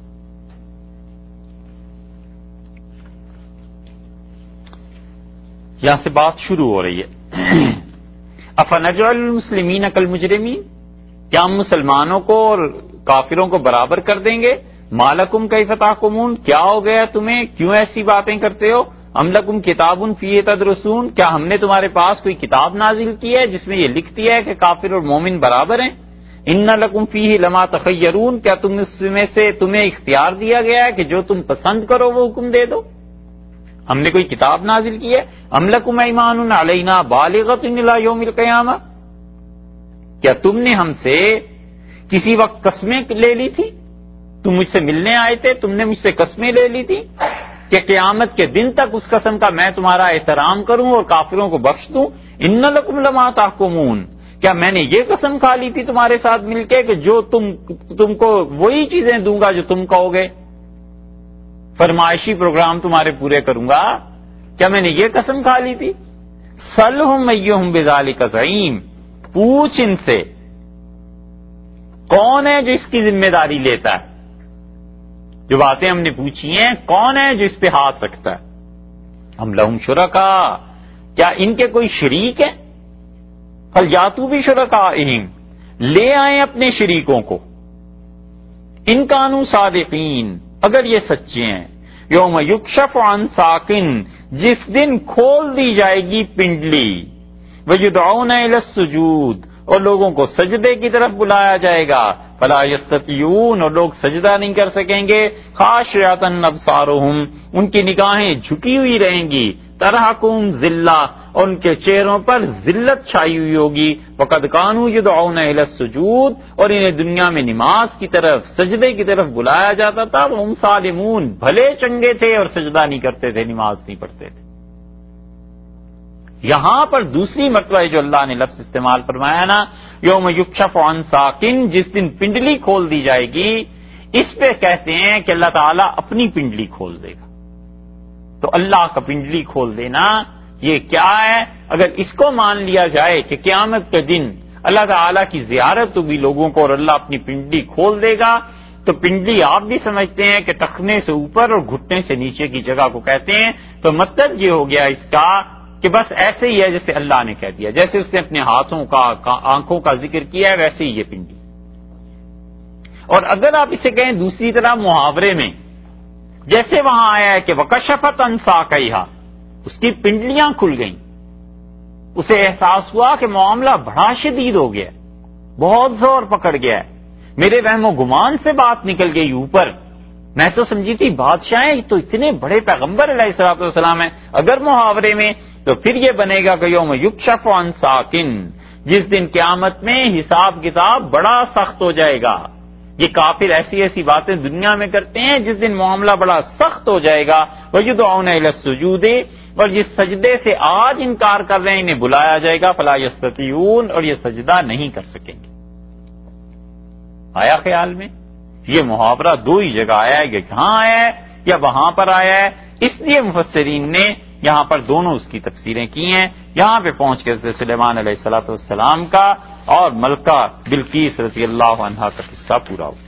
یہاں سے بات شروع ہو رہی ہے. افنجعل المسلمین کالمجرمین، کیا ہم مسلمانوں کو اور کافروں کو برابر کر دیں گے؟ مالکم کیف تحکمون، کیا ہو گیا تمہیں، کیوں ایسی باتیں کرتے ہو؟ ام لکم کتاب فیہ تدرسون، کیا ہم نے تمہارے پاس کوئی کتاب نازل کی ہے جس میں یہ لکھتی ہے کہ کافر اور مومن برابر ہیں؟ ان لکم فیہ لما تخیرون، کیا تم اس میں سے تمہیں اختیار دیا گیا ہے کہ جو تم پسند کرو وہ حکم دے دو؟ ہم نے کوئی کتاب نازل کی ہے؟ ام لکم ایمان علینا بالغۃ الی یوم القیامہ، کیا تم نے ہم سے کسی وقت قسمیں لے لی تھی؟ تم مجھ سے ملنے آئے تھے، تم نے مجھ سے قسمیں لے لی تھی کہ قیامت کے دن تک اس قسم کا میں تمہارا احترام کروں اور کافروں کو بخش دوں؟ ان لکم لما تحکمون، کیا میں نے یہ قسم کھا لی تھی تمہارے ساتھ مل کے کہ جو تم کو وہی چیزیں دوں گا جو تم کہو گے، فرمائشی پروگرام تمہارے پورے کروں گا؟ کیا میں نے یہ قسم کھا لی تھی؟ سلہم ایہم بذالک زعیم، پوچھ ان سے کون ہے جو اس کی ذمہ داری لیتا ہے، جو باتیں ہم نے پوچھی ہیں کون ہے جو اس پہ ہاتھ رکھتا ہے؟ ہم لہم شرکا، کیا ان کے کوئی شریک ہیں؟ فلیاتوا بشرکائہم، لے آئیں اپنے شریکوں کو، ان کانوا صادقین، اگر یہ سچے ہیں. یوم یکشف عن ساقن، جس دن کھول دی جائے گی پنڈلی، ویدعون الی السجود، اور لوگوں کو سجدے کی طرف بلایا جائے گا. فلا یستطیعون، اور لوگ سجدہ نہیں کر سکیں گے. خاشعۃ ابصارہم، ان کی نگاہیں جھکی ہوئی رہیں گی. ترہقہم ذلہ، اور ان کے چہروں پر ذلت چھائی ہوئی ہوگی. وقد کانوا یدعون الی السجود، اور انہیں دنیا میں نماز کی طرف سجدے کی طرف بلایا جاتا تھا. وہم سالمون، بھلے چنگے تھے اور سجدہ نہیں کرتے تھے، نماز نہیں پڑھتے تھے. یہاں پر دوسری مرتبہ جو اللہ نے لفظ استعمال فرمایا نا، یوم یکشف عن ساکن، جس دن پنڈلی کھول دی جائے گی، اس پہ کہتے ہیں کہ اللہ تعالیٰ اپنی پنڈلی کھول دے گا۔ تو اللہ کا پنڈلی کھول دینا یہ کیا ہے؟ اگر اس کو مان لیا جائے کہ قیامت کے دن اللہ تعالیٰ کی زیارت ہوگی لوگوں کو اور اللہ اپنی پنڈلی کھول دے گا، تو پنڈلی آپ بھی سمجھتے ہیں کہ ٹخنے سے اوپر اور گھٹنے سے نیچے کی جگہ کو کہتے ہیں، تو مطلب یہ ہو گیا اس کا کہ بس ایسے ہی ہے جیسے اللہ نے کہہ دیا، جیسے اس نے اپنے ہاتھوں کا آنکھوں کا ذکر کیا ہے ویسے ہی یہ پنڈلی۔ اور اگر آپ اسے کہیں دوسری طرح محاورے میں، جیسے وہاں آیا ہے کہ وکشفت عن ساقیہا، اس کی پنڈلیاں کھل گئیں، اسے احساس ہوا کہ معاملہ بڑا شدید ہو گیا، بہت زور پکڑ گیا ہے، میرے وہم و گمان سے بات نکل گئی اوپر، میں تو سمجھی تھی بادشاہ ہیں تو اتنے بڑے پیغمبر علیہ الصلوۃ والسلام ہیں۔ اگر محاورے میں تو پھر یہ بنے گا کہ یوم یکشف عن ساکن، جس دن قیامت میں حساب کتاب بڑا سخت ہو جائے گا۔ یہ کافر ایسی ایسی باتیں دنیا میں کرتے ہیں جس دن معاملہ بڑا سخت ہو جائے گا، وَيُدْعَوْنَ إِلَى السُّجُودِ، اور جس سجدے سے آج انکار کر رہے ہیں انہیں بلایا جائے گا، فَلَا يَسْتَطِيعُونَ، اور یہ سجدہ نہیں کر سکیں گے۔ آیا خیال میں؟ یہ محاورہ دو ہی جگہ آیا ہے، کہ کہاں آیا ہے یا وہاں پر آیا ہے، اس لیے مفسرین نے یہاں پر دونوں اس کی تفسیریں کی ہیں۔ یہاں پہ پہنچ کے سلیمان علیہ الصلوۃ والسلام کا اور ملکہ بلقیس رضی اللہ عنہا کا قصہ پورا ہوا۔